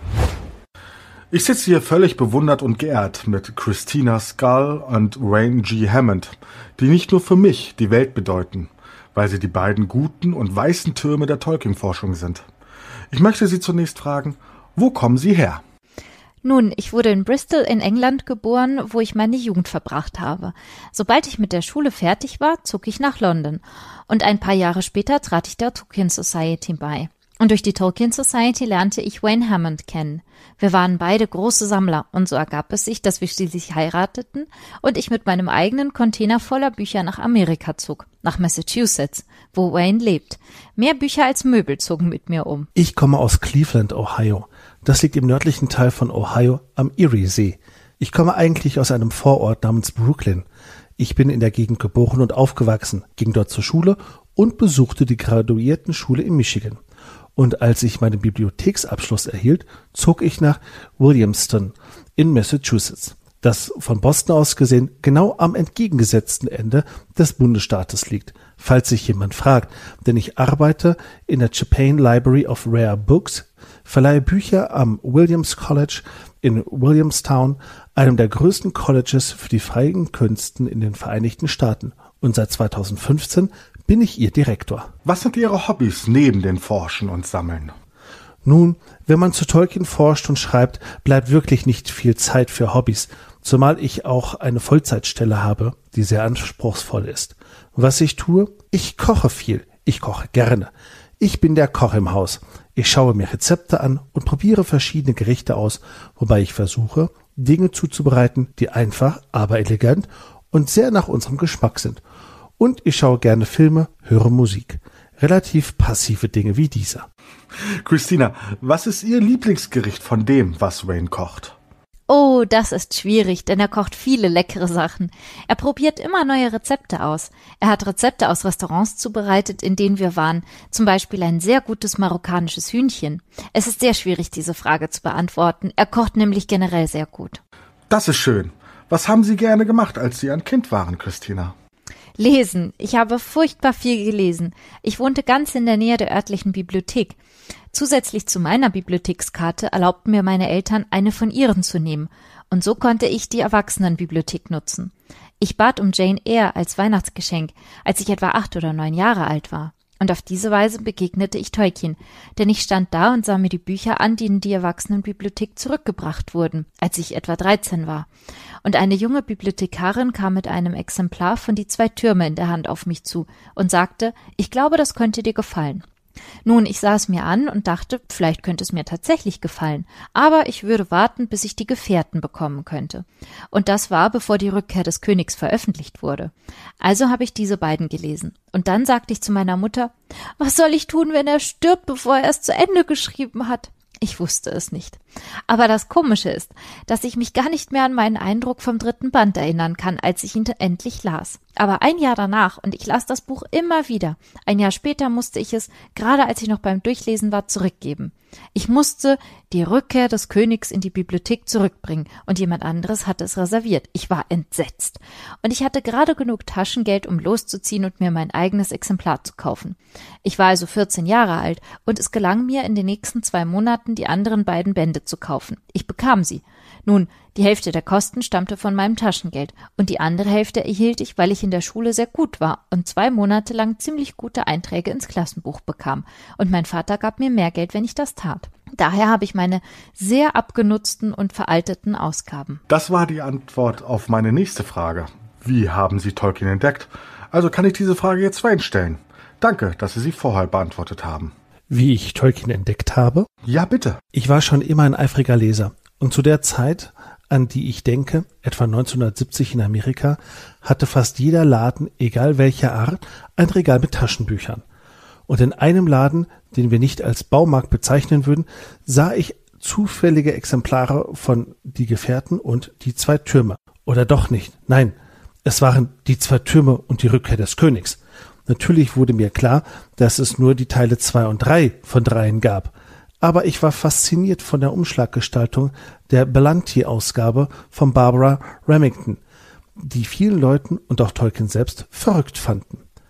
Ich sitze hier völlig bewundert und geehrt mit Christina Scull und Wayne G. Hammond, die nicht nur für mich die Welt bedeuten, weil sie die beiden guten und weißen Türme der Tolkien-Forschung sind. Ich möchte Sie zunächst fragen, wo kommen Sie her? Nun, ich wurde in Bristol in England geboren, wo ich meine Jugend verbracht habe. Sobald ich mit der Schule fertig war, zog ich nach London. Und ein paar Jahre später trat ich der Tolkien Society bei. Und durch die Tolkien Society lernte ich Wayne Hammond kennen. Wir waren beide große Sammler und so ergab es sich, dass wir schließlich heirateten und ich mit meinem eigenen Container voller Bücher nach Amerika zog, nach Massachusetts, wo Wayne lebt. Mehr Bücher als Möbel zogen mit mir um. Ich komme aus Cleveland, Ohio. Das liegt im nördlichen Teil von Ohio am Erie-See. Ich komme eigentlich aus einem Vorort namens Brooklyn. Ich bin in der Gegend geboren und aufgewachsen, ging dort zur Schule und besuchte die Graduiertenschule in Michigan. Und als ich meinen Bibliotheksabschluss erhielt, zog ich nach Williamston in Massachusetts, das von Boston aus gesehen genau am entgegengesetzten Ende des Bundesstaates liegt, falls sich jemand fragt, denn ich arbeite in der Chapin Library of Rare Books, verleihe Bücher am Williams College in Williamstown, einem der größten Colleges für die freien Künsten in den Vereinigten Staaten, und seit 2015 bin ich ihr Direktor. Was sind Ihre Hobbys neben dem Forschen und Sammeln? Nun, wenn man zu Tolkien forscht und schreibt, bleibt wirklich nicht viel Zeit für Hobbys, zumal ich auch eine Vollzeitstelle habe, die sehr anspruchsvoll ist. Was ich tue? Ich koche viel. Ich koche gerne. Ich bin der Koch im Haus. Ich schaue mir Rezepte an und probiere verschiedene Gerichte aus, wobei ich versuche, Dinge zuzubereiten, die einfach, aber elegant und sehr nach unserem Geschmack sind. Und ich schaue gerne Filme, höre Musik. Relativ passive Dinge wie dieser. Christina, was ist Ihr Lieblingsgericht von dem, was Wayne kocht? Oh, das ist schwierig, denn er kocht viele leckere Sachen. Er probiert immer neue Rezepte aus. Er hat Rezepte aus Restaurants zubereitet, in denen wir waren. Zum Beispiel ein sehr gutes marokkanisches Hühnchen. Es ist sehr schwierig, diese Frage zu beantworten. Er kocht nämlich generell sehr gut. Das ist schön. Was haben Sie gerne gemacht, als Sie ein Kind waren, Christina? Lesen. Ich habe furchtbar viel gelesen. Ich wohnte ganz in der Nähe der örtlichen Bibliothek. Zusätzlich zu meiner Bibliothekskarte erlaubten mir meine Eltern, eine von ihren zu nehmen. Und so konnte ich die Erwachsenenbibliothek nutzen. Ich bat um Jane Eyre als Weihnachtsgeschenk, als ich etwa 8 oder 9 Jahre alt war. Und auf diese Weise begegnete ich Tolkien, denn ich stand da und sah mir die Bücher an, die in die Erwachsenenbibliothek zurückgebracht wurden, als ich etwa 13 war. Und eine junge Bibliothekarin kam mit einem Exemplar von Die 2 Türme in der Hand auf mich zu und sagte, ich glaube, das könnte dir gefallen. Nun, ich sah es mir an und dachte, vielleicht könnte es mir tatsächlich gefallen, aber ich würde warten, bis ich die Gefährten bekommen könnte. Und das war, bevor die Rückkehr des Königs veröffentlicht wurde. Also habe ich diese beiden gelesen. Und dann sagte ich zu meiner Mutter, was soll ich tun, wenn er stirbt, bevor er es zu Ende geschrieben hat? Ich wusste es nicht. Aber das Komische ist, dass ich mich gar nicht mehr an meinen Eindruck vom 3. Band erinnern kann, als ich ihn endlich las. Aber ein Jahr danach, und ich las das Buch immer wieder, ein Jahr später musste ich es, gerade als ich noch beim Durchlesen war, zurückgeben. Ich musste die Rückkehr des Königs in die Bibliothek zurückbringen und jemand anderes hatte es reserviert. Ich war entsetzt. Und ich hatte gerade genug Taschengeld, um loszuziehen und mir mein eigenes Exemplar zu kaufen. Ich war also 14 Jahre alt und es gelang mir, in den nächsten 2 Monaten die anderen beiden Bände zu kaufen. Ich bekam sie. Nun, die Hälfte der Kosten stammte von meinem Taschengeld und die andere Hälfte erhielt ich, weil ich in der Schule sehr gut war und 2 Monate lang ziemlich gute Einträge ins Klassenbuch bekam. Und mein Vater gab mir mehr Geld, wenn ich das tat. Daher habe ich meine sehr abgenutzten und veralteten Ausgaben. Das war die Antwort auf meine nächste Frage. Wie haben Sie Tolkien entdeckt? Also kann ich diese Frage jetzt Wayne stellen. Danke, dass Sie sie vorher beantwortet haben. Wie ich Tolkien entdeckt habe? Ja, bitte. Ich war schon immer ein eifriger Leser. Und zu der Zeit, an die ich denke, etwa 1970 in Amerika, hatte fast jeder Laden, egal welcher Art, ein Regal mit Taschenbüchern. Und in einem Laden, den wir nicht als Baumarkt bezeichnen würden, sah ich zufällige Exemplare von Die Gefährten und Die 2 Türme. Oder doch nicht. Nein, es waren Die 2 Türme und die Rückkehr des Königs. Natürlich wurde mir klar, dass es nur die Teile 2 und 3 von 3 gab. Aber ich war fasziniert von der Umschlaggestaltung der Belanti-Ausgabe von Barbara Remington, die vielen Leuten und auch Tolkien selbst verrückt fanden.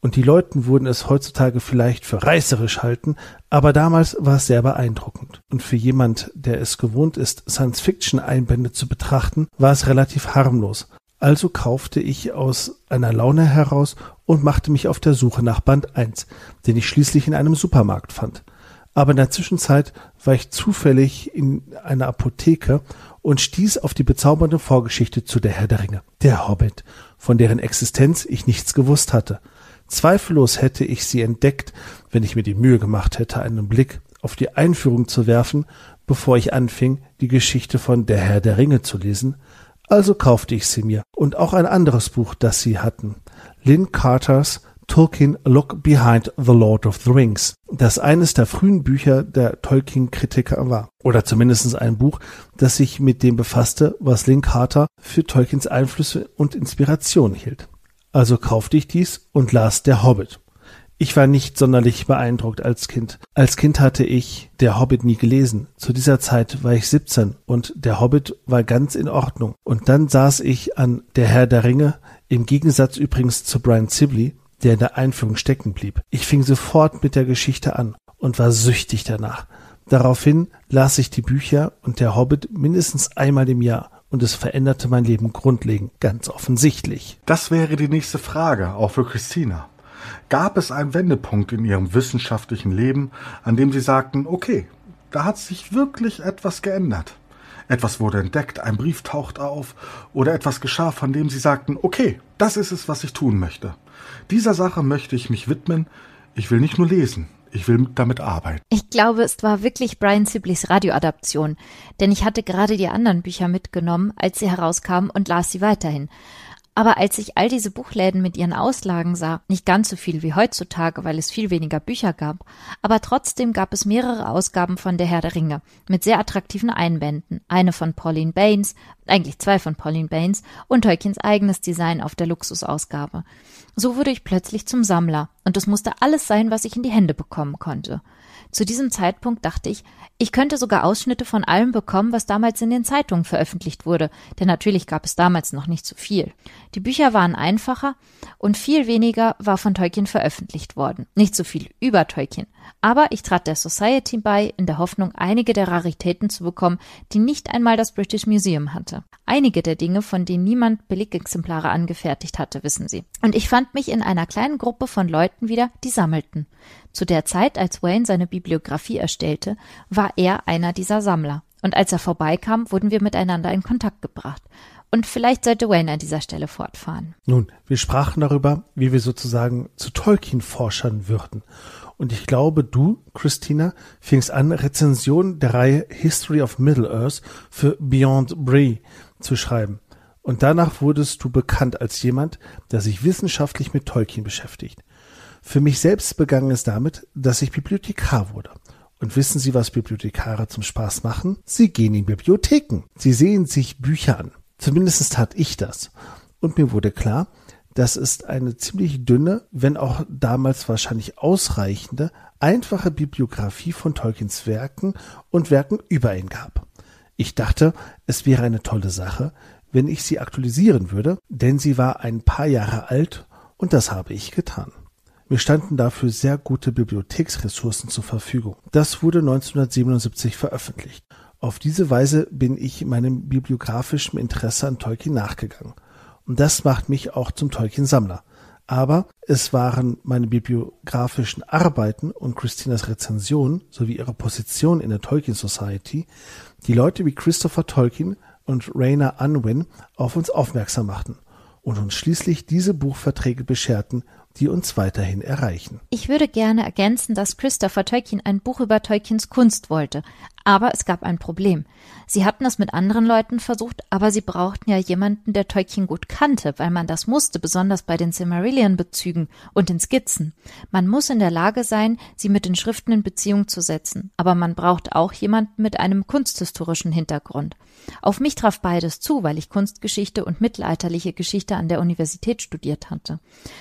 Und die Leute würden es heutzutage vielleicht für reißerisch halten, aber damals war es sehr beeindruckend. Und für jemand, der es gewohnt ist, Science-Fiction-Einbände zu betrachten, war es relativ harmlos. Also kaufte ich aus einer Laune heraus und machte mich auf der Suche nach Band 1, den ich schließlich in einem Supermarkt fand. Aber in der Zwischenzeit war ich zufällig in einer Apotheke und stieß auf die bezaubernde Vorgeschichte zu Der Herr der Ringe, der Hobbit, von deren Existenz ich nichts gewusst hatte. Zweifellos hätte ich sie entdeckt, wenn ich mir die Mühe gemacht hätte, einen Blick auf die Einführung zu werfen, bevor ich anfing, die Geschichte von Der Herr der Ringe zu lesen. Also kaufte ich sie mir und auch ein anderes Buch, das sie hatten, Lynn Carters Tolkien Look Behind the Lord of the Rings, das eines der frühen Bücher der Tolkien-Kritiker war. Oder zumindest ein Buch, das sich mit dem befasste, was Lynn Carter für Tolkiens Einflüsse und Inspiration hielt. Also kaufte ich dies und las Der Hobbit. Ich war nicht sonderlich beeindruckt als Kind. Als Kind hatte ich Der Hobbit nie gelesen. Zu dieser Zeit war ich 17 und Der Hobbit war ganz in Ordnung. Und dann saß ich an Der Herr der Ringe, im Gegensatz übrigens zu Brian Sibley, der in der Einführung stecken blieb. Ich fing sofort mit der Geschichte an und war süchtig danach. Daraufhin las ich die Bücher und Der Hobbit mindestens einmal im Jahr und es veränderte mein Leben grundlegend, ganz offensichtlich. Das wäre die nächste Frage, auch für Christina. Gab es einen Wendepunkt in ihrem wissenschaftlichen Leben, an dem Sie sagten, okay, da hat sich wirklich etwas geändert? Etwas wurde entdeckt, ein Brief tauchte auf oder etwas geschah, von dem Sie sagten, okay, das ist es, was ich tun möchte. Dieser Sache möchte ich mich widmen. Ich will nicht nur lesen, ich will damit arbeiten. Ich glaube, es war wirklich Brian Sibleys Radioadaption, denn ich hatte gerade die anderen Bücher mitgenommen, als sie herauskamen und las sie weiterhin. Aber als ich all diese Buchläden mit ihren Auslagen sah, nicht ganz so viel wie heutzutage, weil es viel weniger Bücher gab, aber trotzdem gab es mehrere Ausgaben von Der Herr der Ringe mit sehr attraktiven Einbänden, eine von Pauline Baynes, eigentlich 2 von Pauline Baynes und Tolkiens eigenes Design auf der Luxusausgabe. So wurde ich plötzlich zum Sammler und es musste alles sein, was ich in die Hände bekommen konnte. Zu diesem Zeitpunkt dachte ich, ich könnte sogar Ausschnitte von allem bekommen, was damals in den Zeitungen veröffentlicht wurde, denn natürlich gab es damals noch nicht so viel. Die Bücher waren einfacher und viel weniger war von Tolkien veröffentlicht worden. Nicht so viel über Tolkien. Aber ich trat der Society bei, in der Hoffnung, einige der Raritäten zu bekommen, die nicht einmal das British Museum hatte. Einige der Dinge, von denen niemand Billigexemplare angefertigt hatte, wissen Sie. Und ich fand mich in einer kleinen Gruppe von Leuten wieder, die sammelten. Zu der Zeit, als Wayne seine Bibliografie erstellte, war er einer dieser Sammler. Und als er vorbeikam, wurden wir miteinander in Kontakt gebracht. Und vielleicht sollte Wayne an dieser Stelle fortfahren. Nun, wir sprachen darüber, wie wir sozusagen zu Tolkien-Forschern würden. Und ich glaube, du, Christina, fingst an, Rezensionen der Reihe History of Middle-earth für Beyond Bree zu schreiben. Und danach wurdest du bekannt als jemand, der sich wissenschaftlich mit Tolkien beschäftigt. Für mich selbst begann es damit, dass ich Bibliothekar wurde. Und wissen Sie, was Bibliothekare zum Spaß machen? Sie gehen in Bibliotheken. Sie sehen sich Bücher an. Zumindest tat ich das. Und mir wurde klar, dass es eine ziemlich dünne, wenn auch damals wahrscheinlich ausreichende, einfache Bibliografie von Tolkiens Werken und Werken über ihn gab. Ich dachte, es wäre eine tolle Sache, wenn ich sie aktualisieren würde, denn sie war ein paar Jahre alt und das habe ich getan. Mir standen dafür sehr gute Bibliotheksressourcen zur Verfügung. Das wurde 1977 veröffentlicht. Auf diese Weise bin ich meinem bibliografischen Interesse an Tolkien nachgegangen. Und das macht mich auch zum Tolkien-Sammler. Aber es waren meine bibliografischen Arbeiten und Christinas Rezension sowie ihre Position in der Tolkien Society, die Leute wie Christopher Tolkien und Rayner Unwin auf uns aufmerksam machten und uns schließlich diese Buchverträge bescherten, die uns weiterhin erreichen. Ich würde gerne ergänzen, dass Christopher Tolkien ein Buch über Tolkiens Kunst wollte. Aber es gab ein Problem. Sie hatten es mit anderen Leuten versucht, aber sie brauchten ja jemanden, der Tolkien gut kannte, weil man das musste, besonders bei den Silmarillion-Bezügen und den Skizzen. Man muss in der Lage sein, sie mit den Schriften in Beziehung zu setzen. Aber man braucht auch jemanden mit einem kunsthistorischen Hintergrund. Auf mich traf beides zu, weil ich Kunstgeschichte und mittelalterliche Geschichte an der Universität studiert hatte.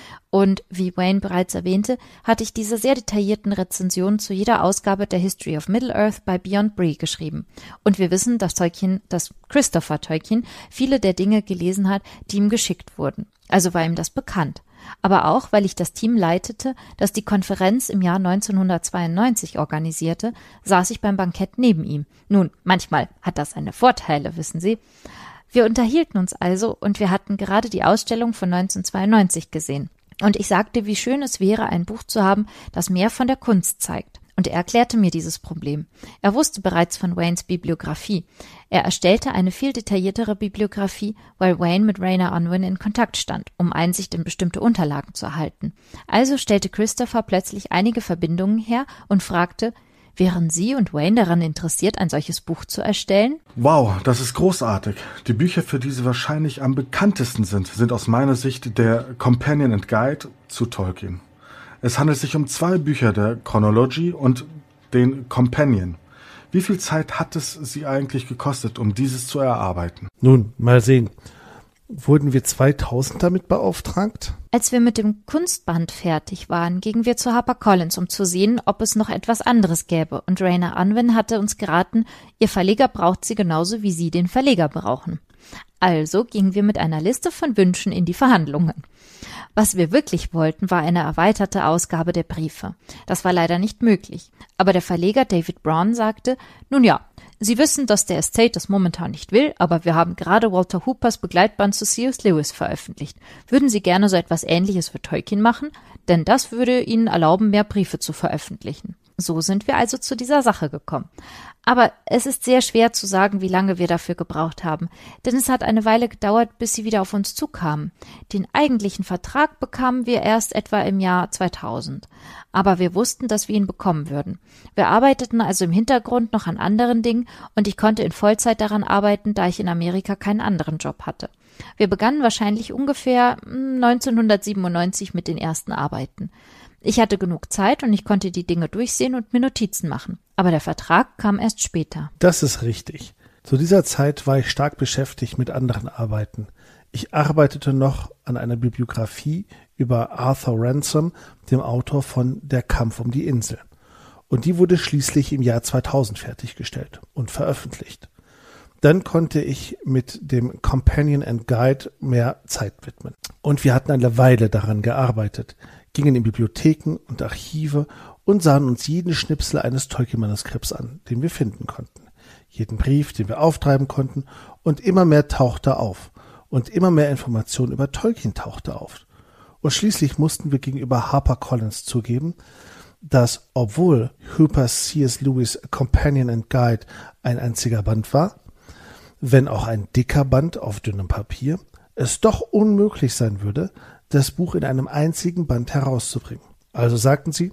Und wie Wayne bereits erwähnte, hatte ich diese sehr detaillierten Rezensionen zu jeder Ausgabe der History of Middle-earth bei Beyond Bree geschrieben. Und wir wissen, dass Christopher Tolkien viele der Dinge gelesen hat, die ihm geschickt wurden. Also war ihm das bekannt. Aber auch, weil ich das Team leitete, das die Konferenz im Jahr 1992 organisierte, saß ich beim Bankett neben ihm. Nun, manchmal hat das seine Vorteile, wissen Sie. Wir unterhielten uns also und wir hatten gerade die Ausstellung von 1992 gesehen. Und ich sagte, wie schön es wäre, ein Buch zu haben, das mehr von der Kunst zeigt. Und er erklärte mir dieses Problem. Er wusste bereits von Waynes Bibliografie. Er erstellte eine viel detailliertere Bibliografie, weil Wayne mit Rayner Unwin in Kontakt stand, um Einsicht in bestimmte Unterlagen zu erhalten. Also stellte Christopher plötzlich einige Verbindungen her und fragte, wären Sie und Wayne daran interessiert, ein solches Buch zu erstellen? Wow, das ist großartig. Die Bücher, für die Sie wahrscheinlich am bekanntesten sind aus meiner Sicht der Companion and Guide zu Tolkien. Es handelt sich um 2 Bücher, der Chronology und den Companion. Wie viel Zeit hat es Sie eigentlich gekostet, um dieses zu erarbeiten? Nun, mal sehen. Wurden wir 2000 damit beauftragt? Als wir mit dem Kunstband fertig waren, gingen wir zu HarperCollins, um zu sehen, ob es noch etwas anderes gäbe. Und Rayner Unwin hatte uns geraten, Ihr Verleger braucht Sie genauso, wie Sie den Verleger brauchen. Also gingen wir mit einer Liste von Wünschen in die Verhandlungen. Was wir wirklich wollten, war eine erweiterte Ausgabe der Briefe. Das war leider nicht möglich. Aber der Verleger David Braun sagte, nun ja, Sie wissen, dass der Estate das momentan nicht will, aber wir haben gerade Walter Hoopers Begleitband zu C.S. Lewis veröffentlicht. Würden Sie gerne so etwas Ähnliches für Tolkien machen? Denn das würde Ihnen erlauben, mehr Briefe zu veröffentlichen. So sind wir also zu dieser Sache gekommen. Aber es ist sehr schwer zu sagen, wie lange wir dafür gebraucht haben, denn es hat eine Weile gedauert, bis sie wieder auf uns zukamen. Den eigentlichen Vertrag bekamen wir erst etwa im Jahr 2000. Aber wir wussten, dass wir ihn bekommen würden. Wir arbeiteten also im Hintergrund noch an anderen Dingen und ich konnte in Vollzeit daran arbeiten, da ich in Amerika keinen anderen Job hatte. Wir begannen wahrscheinlich ungefähr 1997 mit den ersten Arbeiten. Ich hatte genug Zeit und ich konnte die Dinge durchsehen und mir Notizen machen. Aber der Vertrag kam erst später. Das ist richtig. Zu dieser Zeit war ich stark beschäftigt mit anderen Arbeiten. Ich arbeitete noch an einer Bibliografie über Arthur Ransom, dem Autor von Der Kampf um die Insel. Und die wurde schließlich im Jahr 2000 fertiggestellt und veröffentlicht. Dann konnte ich mit dem Companion and Guide mehr Zeit widmen. Und wir hatten eine Weile daran gearbeitet, gingen in Bibliotheken und Archive und sahen uns jeden Schnipsel eines Tolkien-Manuskripts an, den wir finden konnten. Jeden Brief, den wir auftreiben konnten, und immer mehr tauchte auf. Und immer mehr Informationen über Tolkien tauchte auf. Und schließlich mussten wir gegenüber HarperCollins zugeben, dass, obwohl Hoopers C.S. Lewis Companion and Guide ein einziger Band war, wenn auch ein dicker Band auf dünnem Papier, es doch unmöglich sein würde, das Buch in einem einzigen Band herauszubringen. Also sagten sie,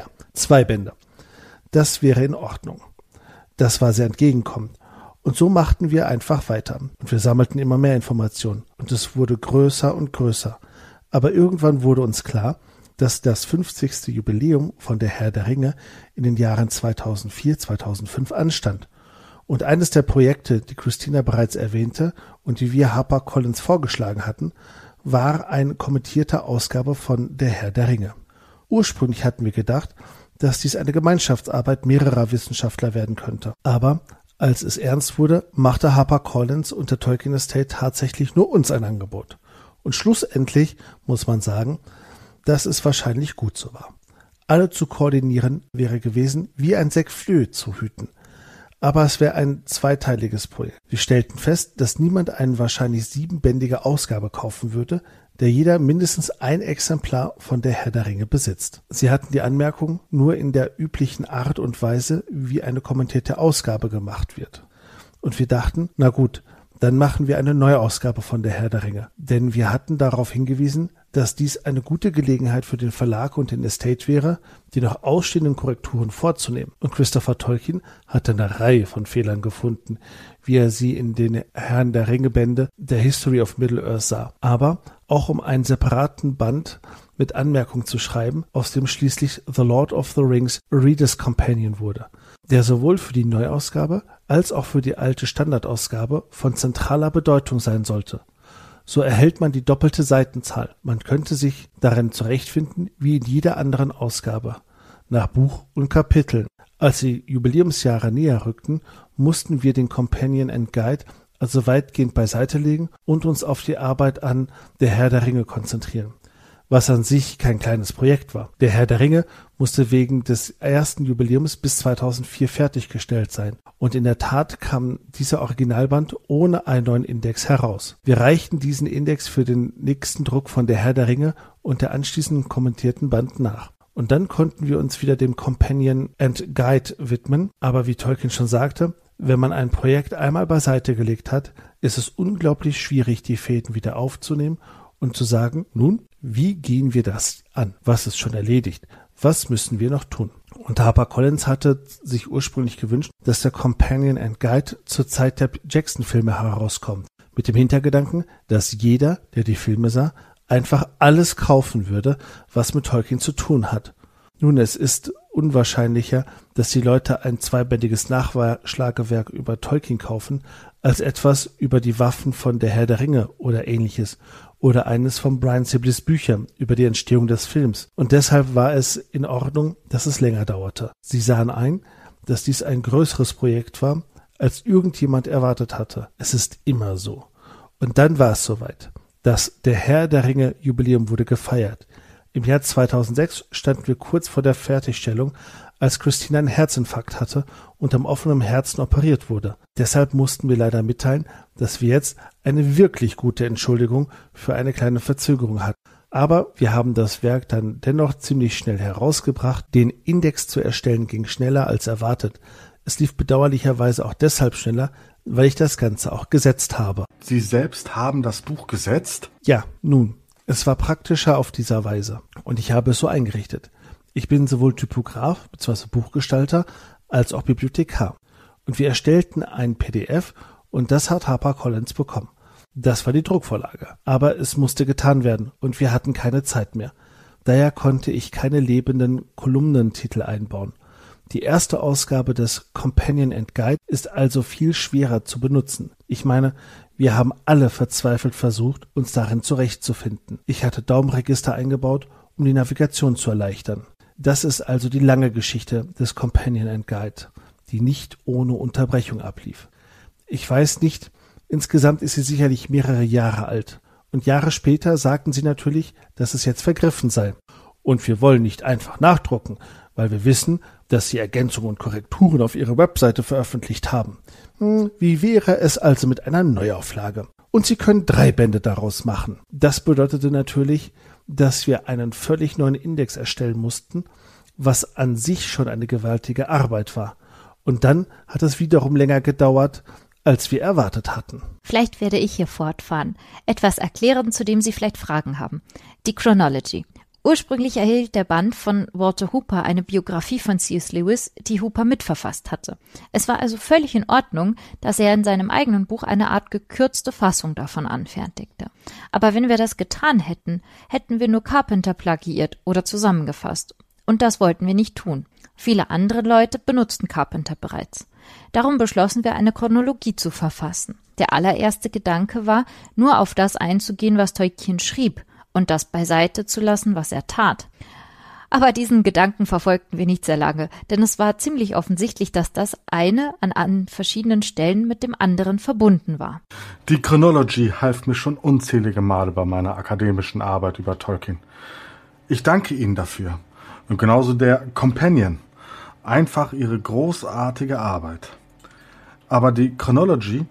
2 Bände. Das wäre in Ordnung. Das war sehr entgegenkommend. Und so machten wir einfach weiter. Und wir sammelten immer mehr Informationen. Und es wurde größer und größer. Aber irgendwann wurde uns klar, dass das 50. Jubiläum von Der Herr der Ringe in den Jahren 2004, 2005 anstand. Und eines der Projekte, die Christina bereits erwähnte und die wir HarperCollins vorgeschlagen hatten, war eine kommentierte Ausgabe von Der Herr der Ringe. Ursprünglich hatten wir gedacht, dass dies eine Gemeinschaftsarbeit mehrerer Wissenschaftler werden könnte. Aber als es ernst wurde, machte HarperCollins und der Tolkien Estate tatsächlich nur uns ein Angebot. Und schlussendlich muss man sagen, dass es wahrscheinlich gut so war. Alle zu koordinieren wäre gewesen, wie ein Sekflö zu hüten. Aber es wäre ein zweiteiliges Projekt. Wir stellten fest, dass niemand eine wahrscheinlich 7-bändige Ausgabe kaufen würde, der jeder mindestens ein Exemplar von Der Herr der Ringe besitzt. Sie hatten die Anmerkung nur in der üblichen Art und Weise, wie eine kommentierte Ausgabe gemacht wird. Und wir dachten, na gut, dann machen wir eine Neuausgabe von Der Herr der Ringe. Denn wir hatten darauf hingewiesen, dass dies eine gute Gelegenheit für den Verlag und den Estate wäre, die noch ausstehenden Korrekturen vorzunehmen. Und Christopher Tolkien hatte eine Reihe von Fehlern gefunden, wie er sie in den Herrn der Ringe-Bände der History of Middle-earth sah. Aber auch um einen separaten Band mit Anmerkungen zu schreiben, aus dem schließlich The Lord of the Rings Reader's Companion wurde, der sowohl für die Neuausgabe als auch für die alte Standardausgabe von zentraler Bedeutung sein sollte. So erhält man die doppelte Seitenzahl. Man könnte sich darin zurechtfinden wie in jeder anderen Ausgabe, nach Buch und Kapiteln. Als die Jubiläumsjahre näher rückten, mussten wir den Companion and Guide also weitgehend beiseite legen und uns auf die Arbeit an Der Herr der Ringe konzentrieren. was an sich kein kleines Projekt war. Der Herr der Ringe musste wegen des ersten Jubiläums bis 2004 fertiggestellt sein. Und in der Tat kam dieser Originalband ohne einen neuen Index heraus. Wir reichten diesen Index für den nächsten Druck von Der Herr der Ringe und der anschließenden kommentierten Band nach. Und dann konnten wir uns wieder dem Companion and Guide widmen. Aber wie Tolkien schon sagte, wenn man ein Projekt einmal beiseite gelegt hat, ist es unglaublich schwierig, die Fäden wieder aufzunehmen und zu sagen, nun, wie gehen wir das an? Was ist schon erledigt? Was müssen wir noch tun? Und HarperCollins hatte sich ursprünglich gewünscht, dass der Companion and Guide zur Zeit der Jackson-Filme herauskommt. Mit dem Hintergedanken, dass jeder, der die Filme sah, einfach alles kaufen würde, was mit Tolkien zu tun hat. Nun, es ist unwahrscheinlicher, dass die Leute ein zweibändiges Nachschlagewerk über Tolkien kaufen, als etwas über die Waffen von Der Herr der Ringe oder ähnliches oder eines von Brian Sibleys Büchern über die Entstehung des Films. Und deshalb war es in Ordnung, dass es länger dauerte. Sie sahen ein, dass dies ein größeres Projekt war, als irgendjemand erwartet hatte. Es ist immer so. Und dann war es soweit. Das Der Herr der Ringe Jubiläum wurde gefeiert. Im Jahr 2006 standen wir kurz vor der Fertigstellung, als Christina einen Herzinfarkt hatte und am offenen Herzen operiert wurde. Deshalb mussten wir leider mitteilen, dass wir jetzt eine wirklich gute Entschuldigung für eine kleine Verzögerung hatten. Aber wir haben das Werk dann dennoch ziemlich schnell herausgebracht. Den Index zu erstellen ging schneller als erwartet. Es lief bedauerlicherweise auch deshalb schneller, weil ich das Ganze auch gesetzt habe. Sie selbst haben das Buch gesetzt? Ja, nun, es war praktischer auf dieser Weise. Und ich habe es so eingerichtet. Ich bin sowohl Typograf bzw. Buchgestalter als auch Bibliothekar. Und wir erstellten ein PDF und das hat HarperCollins bekommen. Das war die Druckvorlage. Aber es musste getan werden und wir hatten keine Zeit mehr. Daher konnte ich keine lebenden Kolumnentitel einbauen. Die erste Ausgabe des Companion and Guide ist also viel schwerer zu benutzen. Ich meine, wir haben alle verzweifelt versucht, uns darin zurechtzufinden. Ich hatte Daumenregister eingebaut, um die Navigation zu erleichtern. Das ist also die lange Geschichte des Companion and Guide, die nicht ohne Unterbrechung ablief. Ich weiß nicht, insgesamt ist sie sicherlich mehrere Jahre alt. Und Jahre später sagten sie natürlich, dass es jetzt vergriffen sei. Und wir wollen nicht einfach nachdrucken, weil wir wissen, dass sie Ergänzungen und Korrekturen auf ihrer Webseite veröffentlicht haben. Wie wäre es also mit einer Neuauflage? Und sie können 3 Bände daraus machen. Das bedeutete natürlich, dass wir einen völlig neuen Index erstellen mussten, was an sich schon eine gewaltige Arbeit war. Und dann hat es wiederum länger gedauert, als wir erwartet hatten. Vielleicht werde ich hier fortfahren. Etwas erklären, zu dem Sie vielleicht Fragen haben. Die Chronology. Ursprünglich erhielt der Band von Walter Hooper eine Biografie von C.S. Lewis, die Hooper mitverfasst hatte. Es war also völlig in Ordnung, dass er in seinem eigenen Buch eine Art gekürzte Fassung davon anfertigte. Aber wenn wir das getan hätten, hätten wir nur Carpenter plagiiert oder zusammengefasst. Und das wollten wir nicht tun. Viele andere Leute benutzten Carpenter bereits. Darum beschlossen wir, eine Chronologie zu verfassen. Der allererste Gedanke war, nur auf das einzugehen, was Tolkien schrieb, und das beiseite zu lassen, was er tat. Aber diesen Gedanken verfolgten wir nicht sehr lange, denn es war ziemlich offensichtlich, dass das eine an verschiedenen Stellen mit dem anderen verbunden war. Die Chronology half mir schon unzählige Male bei meiner akademischen Arbeit über Tolkien. Ich danke Ihnen dafür. Und genauso der Companion. Einfach Ihre großartige Arbeit. Aber die Chronology,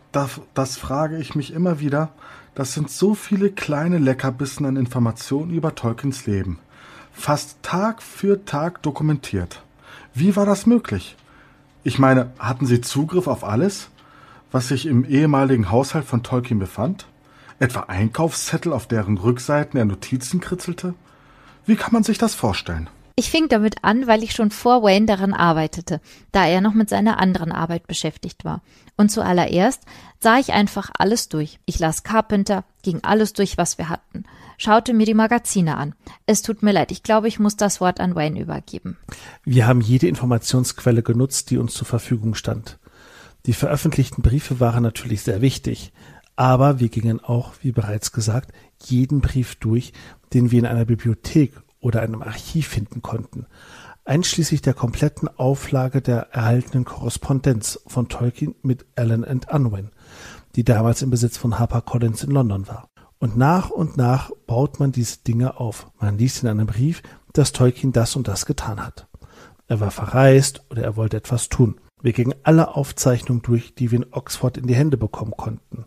das frage ich mich immer wieder, das sind so viele kleine Leckerbissen an Informationen über Tolkiens Leben. Fast Tag für Tag dokumentiert. Wie war das möglich? Ich meine, hatten Sie Zugriff auf alles, was sich im ehemaligen Haushalt von Tolkien befand? Etwa Einkaufszettel, auf deren Rückseiten er Notizen kritzelte? Wie kann man sich das vorstellen? Ich fing damit an, weil ich schon vor Wayne daran arbeitete, da er noch mit seiner anderen Arbeit beschäftigt war. Und zuallererst sah ich einfach alles durch. Ich las Carpenter, ging alles durch, was wir hatten, schaute mir die Magazine an. Es tut mir leid, ich glaube, ich muss das Wort an Wayne übergeben. Wir haben jede Informationsquelle genutzt, die uns zur Verfügung stand. Die veröffentlichten Briefe waren natürlich sehr wichtig, aber wir gingen auch, wie bereits gesagt, jeden Brief durch, den wir in einer Bibliothek oder einem Archiv finden konnten, einschließlich der kompletten Auflage der erhaltenen Korrespondenz von Tolkien mit Allen and Unwin, die damals im Besitz von HarperCollins in London war. Und nach baut man diese Dinge auf. Man liest in einem Brief, dass Tolkien das und das getan hat. Er war verreist oder er wollte etwas tun. Wir gingen alle Aufzeichnungen durch, die wir in Oxford in die Hände bekommen konnten.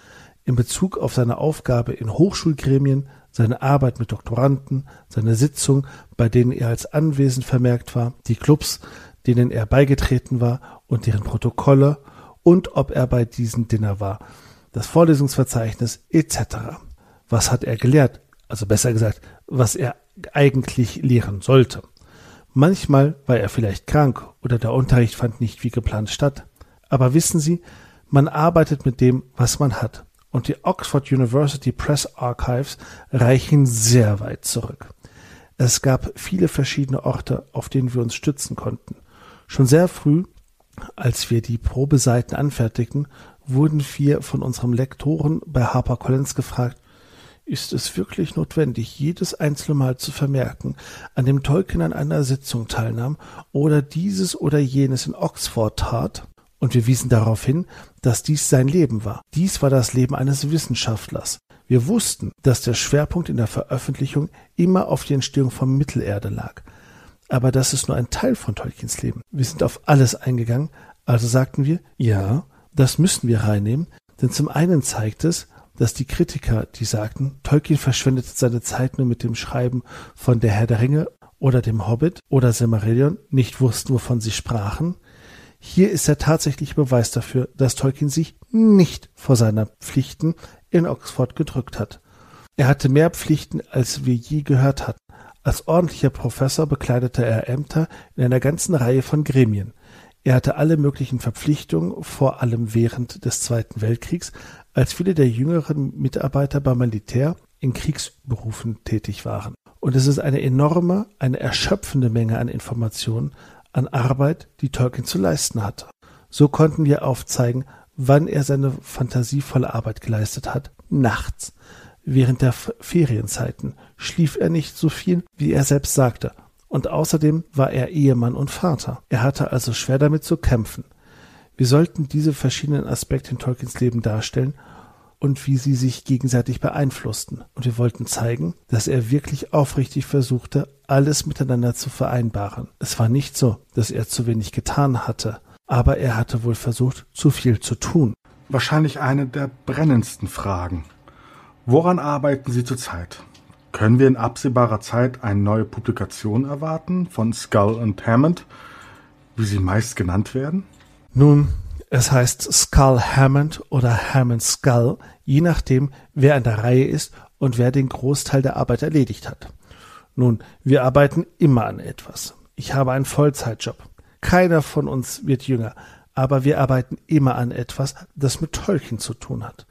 In Bezug auf seine Aufgabe in Hochschulgremien, seine Arbeit mit Doktoranden, seine Sitzungen, bei denen er als anwesend vermerkt war, die Clubs, denen er beigetreten war und deren Protokolle und ob er bei diesem Dinner war, das Vorlesungsverzeichnis etc. Was hat er gelehrt? Also besser gesagt, was er eigentlich lehren sollte. Manchmal war er vielleicht krank oder der Unterricht fand nicht wie geplant statt. Aber wissen Sie, man arbeitet mit dem, was man hat. Und die Oxford University Press Archives reichen sehr weit zurück. Es gab viele verschiedene Orte, auf denen wir uns stützen konnten. Schon sehr früh, als wir die Probeseiten anfertigten, wurden wir von unserem Lektoren bei HarperCollins gefragt, ist es wirklich notwendig, jedes einzelne Mal zu vermerken, an dem Tolkien an einer Sitzung teilnahm oder dieses oder jenes in Oxford tat? Und wir wiesen darauf hin, dass dies sein Leben war. Dies war das Leben eines Wissenschaftlers. Wir wussten, dass der Schwerpunkt in der Veröffentlichung immer auf die Entstehung von Mittelerde lag. Aber das ist nur ein Teil von Tolkiens Leben. Wir sind auf alles eingegangen, also sagten wir, ja, das müssen wir reinnehmen, denn zum einen zeigt es, dass die Kritiker, die sagten, Tolkien verschwendet seine Zeit nur mit dem Schreiben von Der Herr der Ringe oder dem Hobbit oder Silmarillion, nicht wussten, wovon sie sprachen. Hier ist der tatsächliche Beweis dafür, dass Tolkien sich nicht vor seiner Pflichten in Oxford gedrückt hat. Er hatte mehr Pflichten, als wir je gehört hatten. Als ordentlicher Professor bekleidete er Ämter in einer ganzen Reihe von Gremien. Er hatte alle möglichen Verpflichtungen, vor allem während des Zweiten Weltkriegs, als viele der jüngeren Mitarbeiter beim Militär in Kriegsberufen tätig waren. Und es ist eine enorme, eine erschöpfende Menge an Informationen, an Arbeit, die Tolkien zu leisten hatte. So konnten wir aufzeigen, wann er seine fantasievolle Arbeit geleistet hat, nachts. Während der Ferienzeiten schlief er nicht so viel, wie er selbst sagte. Und außerdem war er Ehemann und Vater. Er hatte also schwer damit zu kämpfen. Wir sollten diese verschiedenen Aspekte in Tolkiens Leben darstellen und wie sie sich gegenseitig beeinflussten. Und wir wollten zeigen, dass er wirklich aufrichtig versuchte, alles miteinander zu vereinbaren. Es war nicht so, dass er zu wenig getan hatte, aber er hatte wohl versucht, zu viel zu tun. Wahrscheinlich eine der brennendsten Fragen. Woran arbeiten Sie zurzeit? Können wir in absehbarer Zeit eine neue Publikation erwarten von Scull und Hammond, wie sie meist genannt werden? Nun, es heißt Scull Hammond oder Hammond Scull, je nachdem, wer an der Reihe ist und wer den Großteil der Arbeit erledigt hat. Nun, wir arbeiten immer an etwas. Ich habe einen Vollzeitjob. Keiner von uns wird jünger, aber wir arbeiten immer an etwas, das mit Tolkien zu tun hat.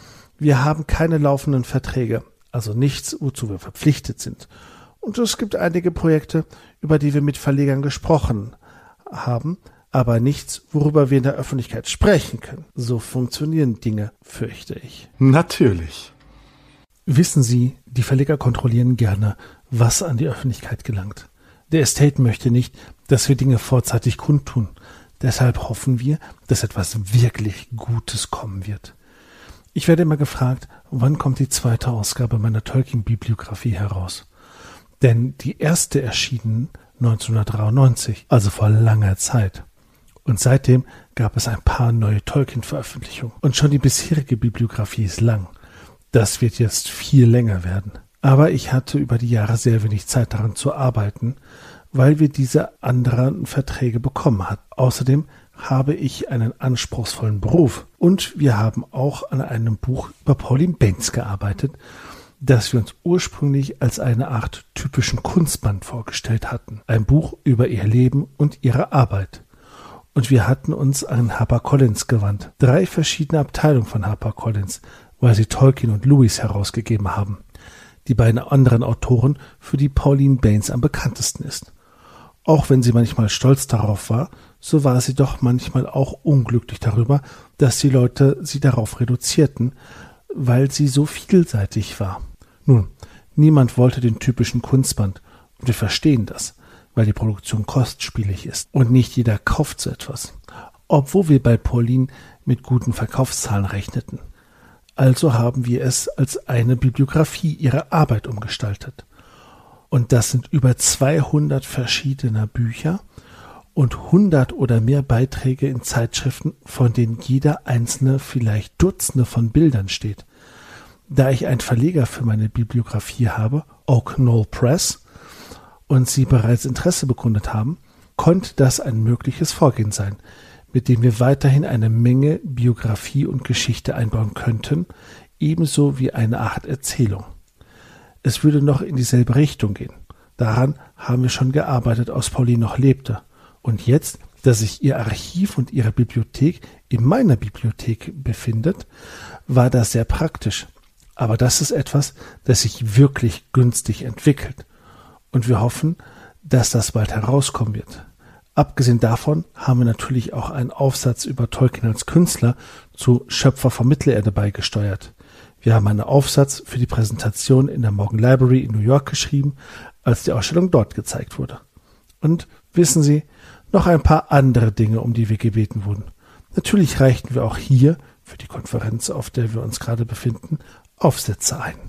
Wir haben keine laufenden Verträge, also nichts, wozu wir verpflichtet sind. Und es gibt einige Projekte, über die wir mit Verlegern gesprochen haben, aber nichts, worüber wir in der Öffentlichkeit sprechen können. So funktionieren Dinge, fürchte ich. Natürlich. Wissen Sie, die Verleger kontrollieren gerne, was an die Öffentlichkeit gelangt. Der Estate möchte nicht, dass wir Dinge vorzeitig kundtun. Deshalb hoffen wir, dass etwas wirklich Gutes kommen wird. Ich werde immer gefragt, wann kommt die zweite Ausgabe meiner Tolkien-Bibliografie heraus? Denn die erste erschien 1993, also vor langer Zeit. Und seitdem gab es ein paar neue Tolkien-Veröffentlichungen. Und schon die bisherige Bibliografie ist lang. Das wird jetzt viel länger werden. Aber ich hatte über die Jahre sehr wenig Zeit daran zu arbeiten, weil wir diese anderen Verträge bekommen hatten. Außerdem habe ich einen anspruchsvollen Beruf und wir haben auch an einem Buch über Pauline Baynes gearbeitet, das wir uns ursprünglich als eine Art typischen Kunstband vorgestellt hatten. Ein Buch über ihr Leben und ihre Arbeit. Und wir hatten uns an HarperCollins gewandt. 3 verschiedene Abteilungen von HarperCollins, weil sie Tolkien und Lewis herausgegeben haben. Die beiden anderen Autoren, für die Pauline Baynes am bekanntesten ist. Auch wenn sie manchmal stolz darauf war, so war sie doch manchmal auch unglücklich darüber, dass die Leute sie darauf reduzierten, weil sie so vielseitig war. Nun, niemand wollte den typischen Kunstband, und wir verstehen das, weil die Produktion kostspielig ist und nicht jeder kauft so etwas, obwohl wir bei Pauline mit guten Verkaufszahlen rechneten. Also haben wir es als eine Bibliografie ihrer Arbeit umgestaltet. Und das sind über 200 verschiedener Bücher und 100 oder mehr Beiträge in Zeitschriften, von denen jeder einzelne vielleicht Dutzende von Bildern steht. Da ich einen Verleger für meine Bibliografie habe, Oak Knoll Press, und sie bereits Interesse bekundet haben, konnte das ein mögliches Vorgehen sein, mit dem wir weiterhin eine Menge Biografie und Geschichte einbauen könnten, ebenso wie eine Art Erzählung. Es würde noch in dieselbe Richtung gehen. Daran haben wir schon gearbeitet, als Pauline noch lebte. Und jetzt, dass sich ihr Archiv und ihre Bibliothek in meiner Bibliothek befindet, war das sehr praktisch. Aber das ist etwas, das sich wirklich günstig entwickelt. Und wir hoffen, dass das bald herauskommen wird. Abgesehen davon haben wir natürlich auch einen Aufsatz über Tolkien als Künstler zu Schöpfer von Mittelerde beigesteuert. Wir haben einen Aufsatz für die Präsentation in der Morgan Library in New York geschrieben, als die Ausstellung dort gezeigt wurde. Und wissen Sie, noch ein paar andere Dinge, um die wir gebeten wurden. Natürlich reichten wir auch hier, für die Konferenz, auf der wir uns gerade befinden, Aufsätze ein.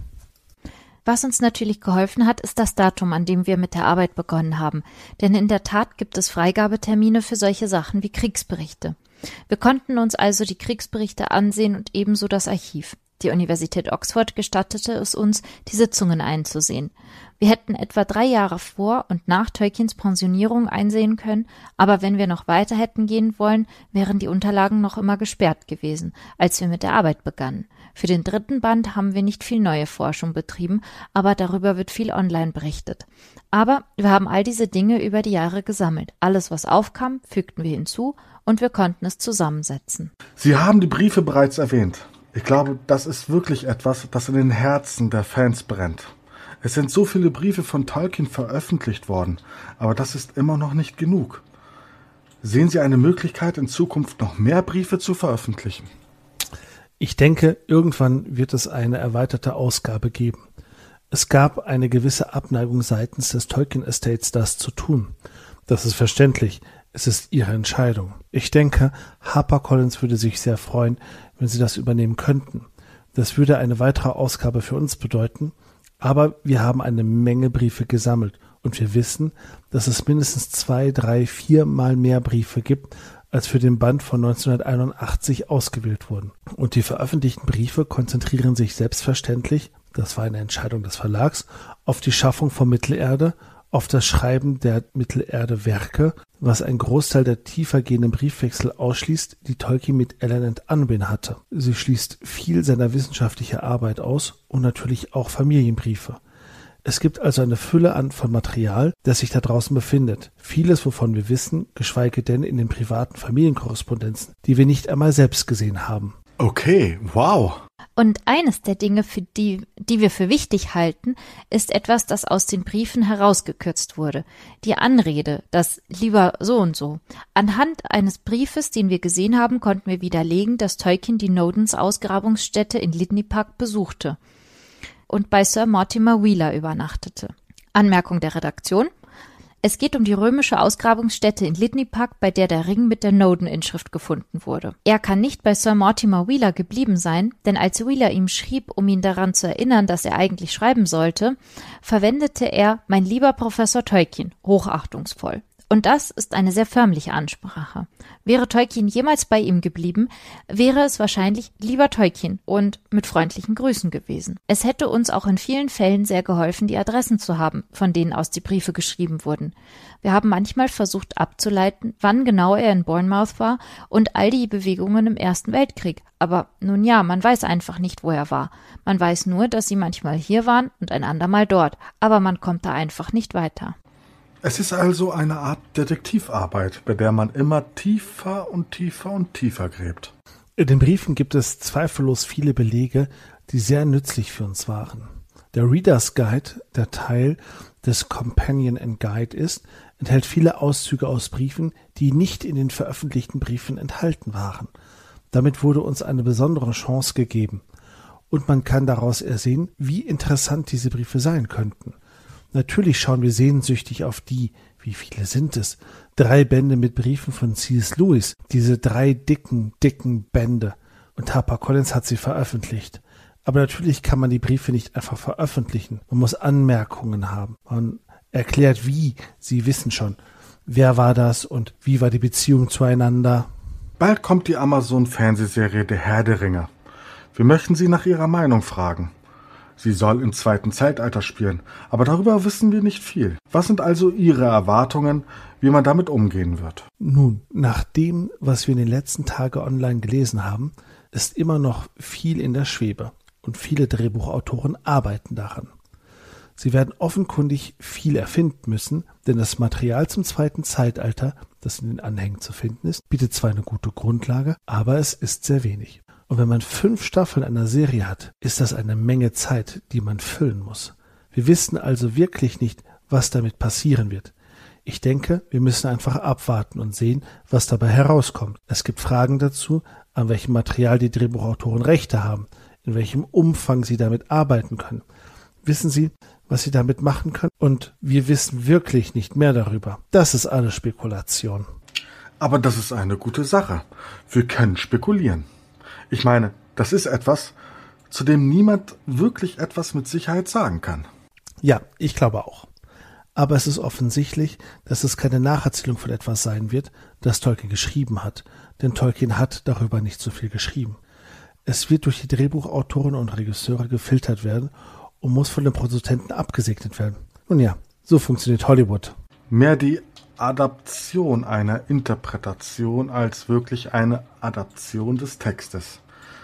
Was uns natürlich geholfen hat, ist das Datum, an dem wir mit der Arbeit begonnen haben. Denn in der Tat gibt es Freigabetermine für solche Sachen wie Kriegsberichte. Wir konnten uns also die Kriegsberichte ansehen und ebenso das Archiv. Die Universität Oxford gestattete es uns, die Sitzungen einzusehen. Wir hätten etwa 3 Jahre vor und nach Tolkiens Pensionierung einsehen können, aber wenn wir noch weiter hätten gehen wollen, wären die Unterlagen noch immer gesperrt gewesen, als wir mit der Arbeit begannen. Für den 3. Band haben wir nicht viel neue Forschung betrieben, aber darüber wird viel online berichtet. Aber wir haben all diese Dinge über die Jahre gesammelt. Alles, was aufkam, fügten wir hinzu und wir konnten es zusammensetzen. Sie haben die Briefe bereits erwähnt. Ich glaube, das ist wirklich etwas, das in den Herzen der Fans brennt. Es sind so viele Briefe von Tolkien veröffentlicht worden, aber das ist immer noch nicht genug. Sehen Sie eine Möglichkeit, in Zukunft noch mehr Briefe zu veröffentlichen? Ich denke, irgendwann wird es eine erweiterte Ausgabe geben. Es gab eine gewisse Abneigung seitens des Tolkien Estates, das zu tun. Das ist verständlich. Es ist ihre Entscheidung. Ich denke, HarperCollins würde sich sehr freuen, wenn sie das übernehmen könnten. Das würde eine weitere Ausgabe für uns bedeuten, aber wir haben eine Menge Briefe gesammelt und wir wissen, dass es mindestens 2, 3, 4 Mal mehr Briefe gibt, als für den Band von 1981 ausgewählt wurden. Und die veröffentlichten Briefe konzentrieren sich selbstverständlich, das war eine Entscheidung des Verlags, auf die Schaffung von Mittelerde, auf das Schreiben der Mittelerde-Werke, was ein Großteil der tiefergehenden Briefwechsel ausschließt, die Tolkien mit Ellen and Unwin hatte. Sie schließt viel seiner wissenschaftlicher Arbeit aus und natürlich auch Familienbriefe. Es gibt also eine Fülle von Material, das sich da draußen befindet. Vieles, wovon wir wissen, geschweige denn in den privaten Familienkorrespondenzen, die wir nicht einmal selbst gesehen haben. Okay, wow. Und eines der Dinge, die wir für wichtig halten, ist etwas, das aus den Briefen herausgekürzt wurde. Die Anrede, das lieber so und so. Anhand eines Briefes, den wir gesehen haben, konnten wir widerlegen, dass Tolkien die Nodens Ausgrabungsstätte in Lydney-Park besuchte und bei Sir Mortimer Wheeler übernachtete. Anmerkung der Redaktion: Es geht um die römische Ausgrabungsstätte in Lydney-Park, bei der der Ring mit der Noden-Inschrift gefunden wurde. Er kann nicht bei Sir Mortimer Wheeler geblieben sein, denn als Wheeler ihm schrieb, um ihn daran zu erinnern, dass er eigentlich schreiben sollte, verwendete er »mein lieber Professor Tolkien«, hochachtungsvoll. Und das ist eine sehr förmliche Ansprache. Wäre Tolkien jemals bei ihm geblieben, wäre es wahrscheinlich »lieber Tolkien« und mit freundlichen Grüßen gewesen. Es hätte uns auch in vielen Fällen sehr geholfen, die Adressen zu haben, von denen aus die Briefe geschrieben wurden. Wir haben manchmal versucht abzuleiten, wann genau er in Bournemouth war und all die Bewegungen im Ersten Weltkrieg. Aber nun ja, man weiß einfach nicht, wo er war. Man weiß nur, dass sie manchmal hier waren und ein andermal dort, aber man kommt da einfach nicht weiter. Es ist also eine Art Detektivarbeit, bei der man immer tiefer und tiefer und tiefer gräbt. In den Briefen gibt es zweifellos viele Belege, die sehr nützlich für uns waren. Der Reader's Guide, der Teil des Companion and Guide ist, enthält viele Auszüge aus Briefen, die nicht in den veröffentlichten Briefen enthalten waren. Damit wurde uns eine besondere Chance gegeben. Und man kann daraus ersehen, wie interessant diese Briefe sein könnten. Natürlich schauen wir sehnsüchtig auf wie viele sind es? 3 Bände mit Briefen von C.S. Lewis, diese 3 dicken Bände. und HarperCollins hat sie veröffentlicht. Aber natürlich kann man die Briefe nicht einfach veröffentlichen. Man muss Anmerkungen haben. Man erklärt, wie. Sie wissen schon, wer war das und wie war die Beziehung zueinander. Bald kommt die Amazon-Fernsehserie Der Herr der Ringe. Wir möchten Sie nach Ihrer Meinung fragen. Sie soll im 2. Zeitalter spielen, aber darüber wissen wir nicht viel. Was sind also Ihre Erwartungen, wie man damit umgehen wird? Nun, nach dem, was wir in den letzten Tagen online gelesen haben, ist immer noch viel in der Schwebe und viele Drehbuchautoren arbeiten daran. Sie werden offenkundig viel erfinden müssen, denn das Material zum 2. Zeitalter, das in den Anhängen zu finden ist, bietet zwar eine gute Grundlage, aber es ist sehr wenig. Und wenn man 5 Staffeln einer Serie hat, ist das eine Menge Zeit, die man füllen muss. Wir wissen also wirklich nicht, was damit passieren wird. Ich denke, wir müssen einfach abwarten und sehen, was dabei herauskommt. Es gibt Fragen dazu, an welchem Material die Drehbuchautoren Rechte haben, in welchem Umfang sie damit arbeiten können. Wissen Sie, was sie damit machen können? Und wir wissen wirklich nicht mehr darüber. Das ist alles Spekulation. Aber das ist eine gute Sache. Wir können spekulieren. Ich meine, das ist etwas, zu dem niemand wirklich etwas mit Sicherheit sagen kann. Ja, ich glaube auch. Aber es ist offensichtlich, dass es keine Nacherzählung von etwas sein wird, das Tolkien geschrieben hat. Denn Tolkien hat darüber nicht so viel geschrieben. Es wird durch die Drehbuchautoren und Regisseure gefiltert werden und muss von den Produzenten abgesegnet werden. Nun ja, so funktioniert Hollywood. Mehr die Adaption einer Interpretation als wirklich eine Adaption des Textes.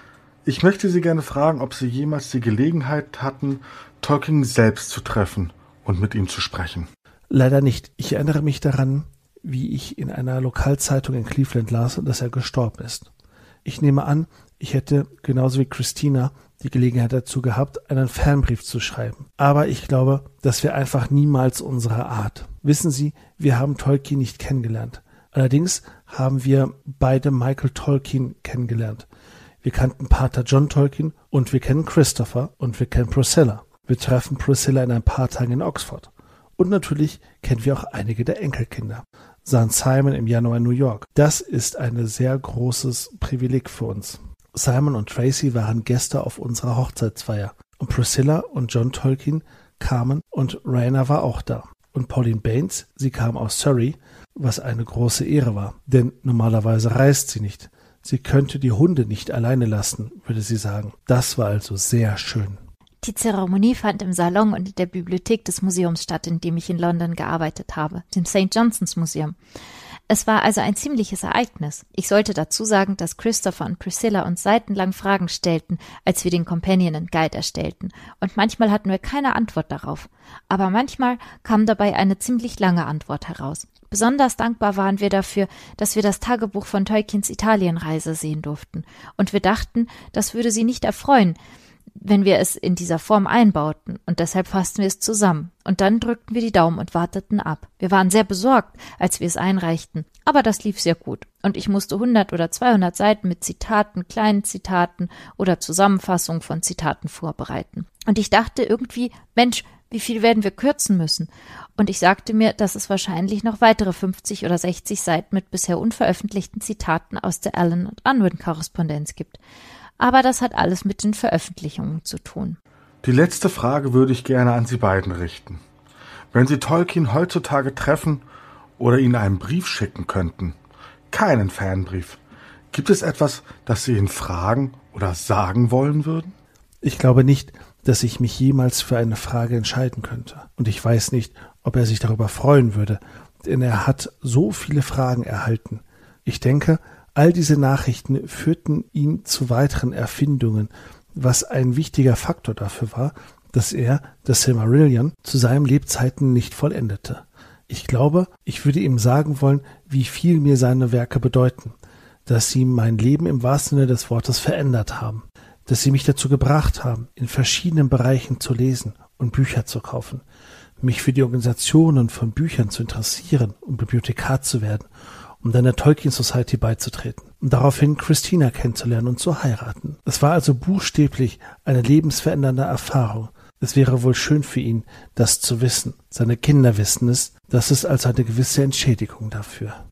Ich möchte Sie gerne fragen, ob Sie jemals die Gelegenheit hatten, Tolkien selbst zu treffen und mit ihm zu sprechen. Leider nicht. Ich erinnere mich daran, wie ich in einer Lokalzeitung in Cleveland las, dass er gestorben ist. Ich nehme an, ich hätte, genauso wie Christina, die Gelegenheit dazu gehabt, einen Fanbrief zu schreiben. Aber ich glaube, das wäre einfach niemals unsere Art. Wissen Sie, wir haben Tolkien nicht kennengelernt. Allerdings haben wir beide Michael Tolkien kennengelernt. Wir kannten Pater John Tolkien und wir kennen Christopher und wir kennen Priscilla. Wir treffen Priscilla in ein paar Tagen in Oxford. Und natürlich kennen wir auch einige der Enkelkinder. Sahen Simon im Januar in New York. Das ist ein sehr großes Privileg für uns. Simon und Tracy waren Gäste auf unserer Hochzeitsfeier. Und Priscilla und John Tolkien kamen und Raina war auch da. Und Pauline Baines, sie kam aus Surrey, was eine große Ehre war. Denn normalerweise reist sie nicht. Sie könnte die Hunde nicht alleine lassen, würde sie sagen. Das war also sehr schön. Die Zeremonie fand im Salon und in der Bibliothek des Museums statt, in dem ich in London gearbeitet habe, dem St. John's Museum. Es war also ein ziemliches Ereignis. Ich sollte dazu sagen, dass Christopher und Priscilla uns seitenlang Fragen stellten, als wir den Companion and Guide erstellten. Und manchmal hatten wir keine Antwort darauf. Aber manchmal kam dabei eine ziemlich lange Antwort heraus. Besonders dankbar waren wir dafür, dass wir das Tagebuch von Tolkiens Italienreise sehen durften. Und wir dachten, das würde sie nicht erfreuen, wenn wir es in dieser Form einbauten, und deshalb fassten wir es zusammen. Und dann drückten wir die Daumen und warteten ab. Wir waren sehr besorgt, als wir es einreichten, aber das lief sehr gut. Und ich musste 100 oder 200 Seiten mit Zitaten, kleinen Zitaten oder Zusammenfassungen von Zitaten vorbereiten. Und ich dachte irgendwie, Mensch, wie viel werden wir kürzen müssen? Und ich sagte mir, dass es wahrscheinlich noch weitere 50 oder 60 Seiten mit bisher unveröffentlichten Zitaten aus der Allen- und Unwin-Korrespondenz gibt. Aber das hat alles mit den Veröffentlichungen zu tun. Die letzte Frage würde ich gerne an Sie beiden richten. Wenn Sie Tolkien heutzutage treffen oder ihn einen Brief schicken könnten, keinen Fanbrief, gibt es etwas, das Sie ihn fragen oder sagen wollen würden? Ich glaube nicht, dass ich mich jemals für eine Frage entscheiden könnte. Und ich weiß nicht, ob er sich darüber freuen würde, denn er hat so viele Fragen erhalten. Ich denke, all diese Nachrichten führten ihn zu weiteren Erfindungen, was ein wichtiger Faktor dafür war, dass er das Silmarillion zu seinen Lebzeiten nicht vollendete. Ich glaube, ich würde ihm sagen wollen, wie viel mir seine Werke bedeuten, dass sie mein Leben im wahrsten Sinne des Wortes verändert haben, dass sie mich dazu gebracht haben, in verschiedenen Bereichen zu lesen und Bücher zu kaufen, mich für die Organisationen von Büchern zu interessieren und Bibliothekar zu werden, um dann der Tolkien Society beizutreten, um daraufhin Christina kennenzulernen und zu heiraten. Es war also buchstäblich eine lebensverändernde Erfahrung. Es wäre wohl schön für ihn, das zu wissen. Seine Kinder wissen es. Das ist also eine gewisse Entschädigung dafür.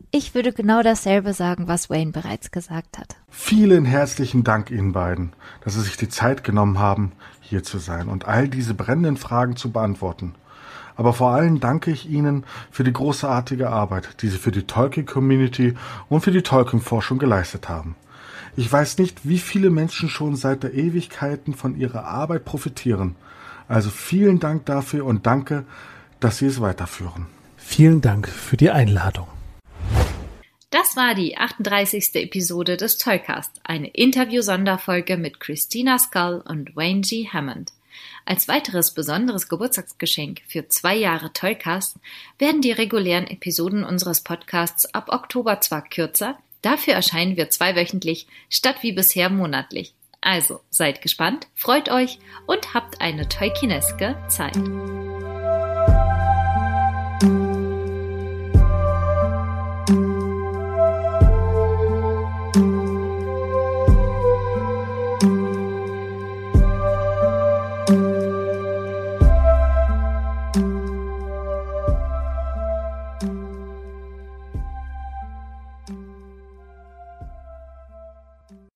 Ich würde genau dasselbe sagen, was Wayne bereits gesagt hat. Vielen herzlichen Dank Ihnen beiden, dass Sie sich die Zeit genommen haben, hier zu sein und all diese brennenden Fragen zu beantworten. Aber vor allem danke ich Ihnen für die großartige Arbeit, die Sie für die Tolkien-Community und für die Tolkien-Forschung geleistet haben. Ich weiß nicht, wie viele Menschen schon seit der Ewigkeiten von Ihrer Arbeit profitieren. Also vielen Dank dafür und danke, dass Sie es weiterführen. Vielen Dank für die Einladung. Das war die 38. Episode des Toycast, eine Interview-Sonderfolge mit Christina Scull und Wayne G. Hammond. Als weiteres besonderes Geburtstagsgeschenk für 2 Jahre Toycast werden die regulären Episoden unseres Podcasts ab Oktober zwar kürzer, dafür erscheinen wir 2-wöchentlich statt wie bisher monatlich. Also seid gespannt, freut euch und habt eine tolkieneske Zeit.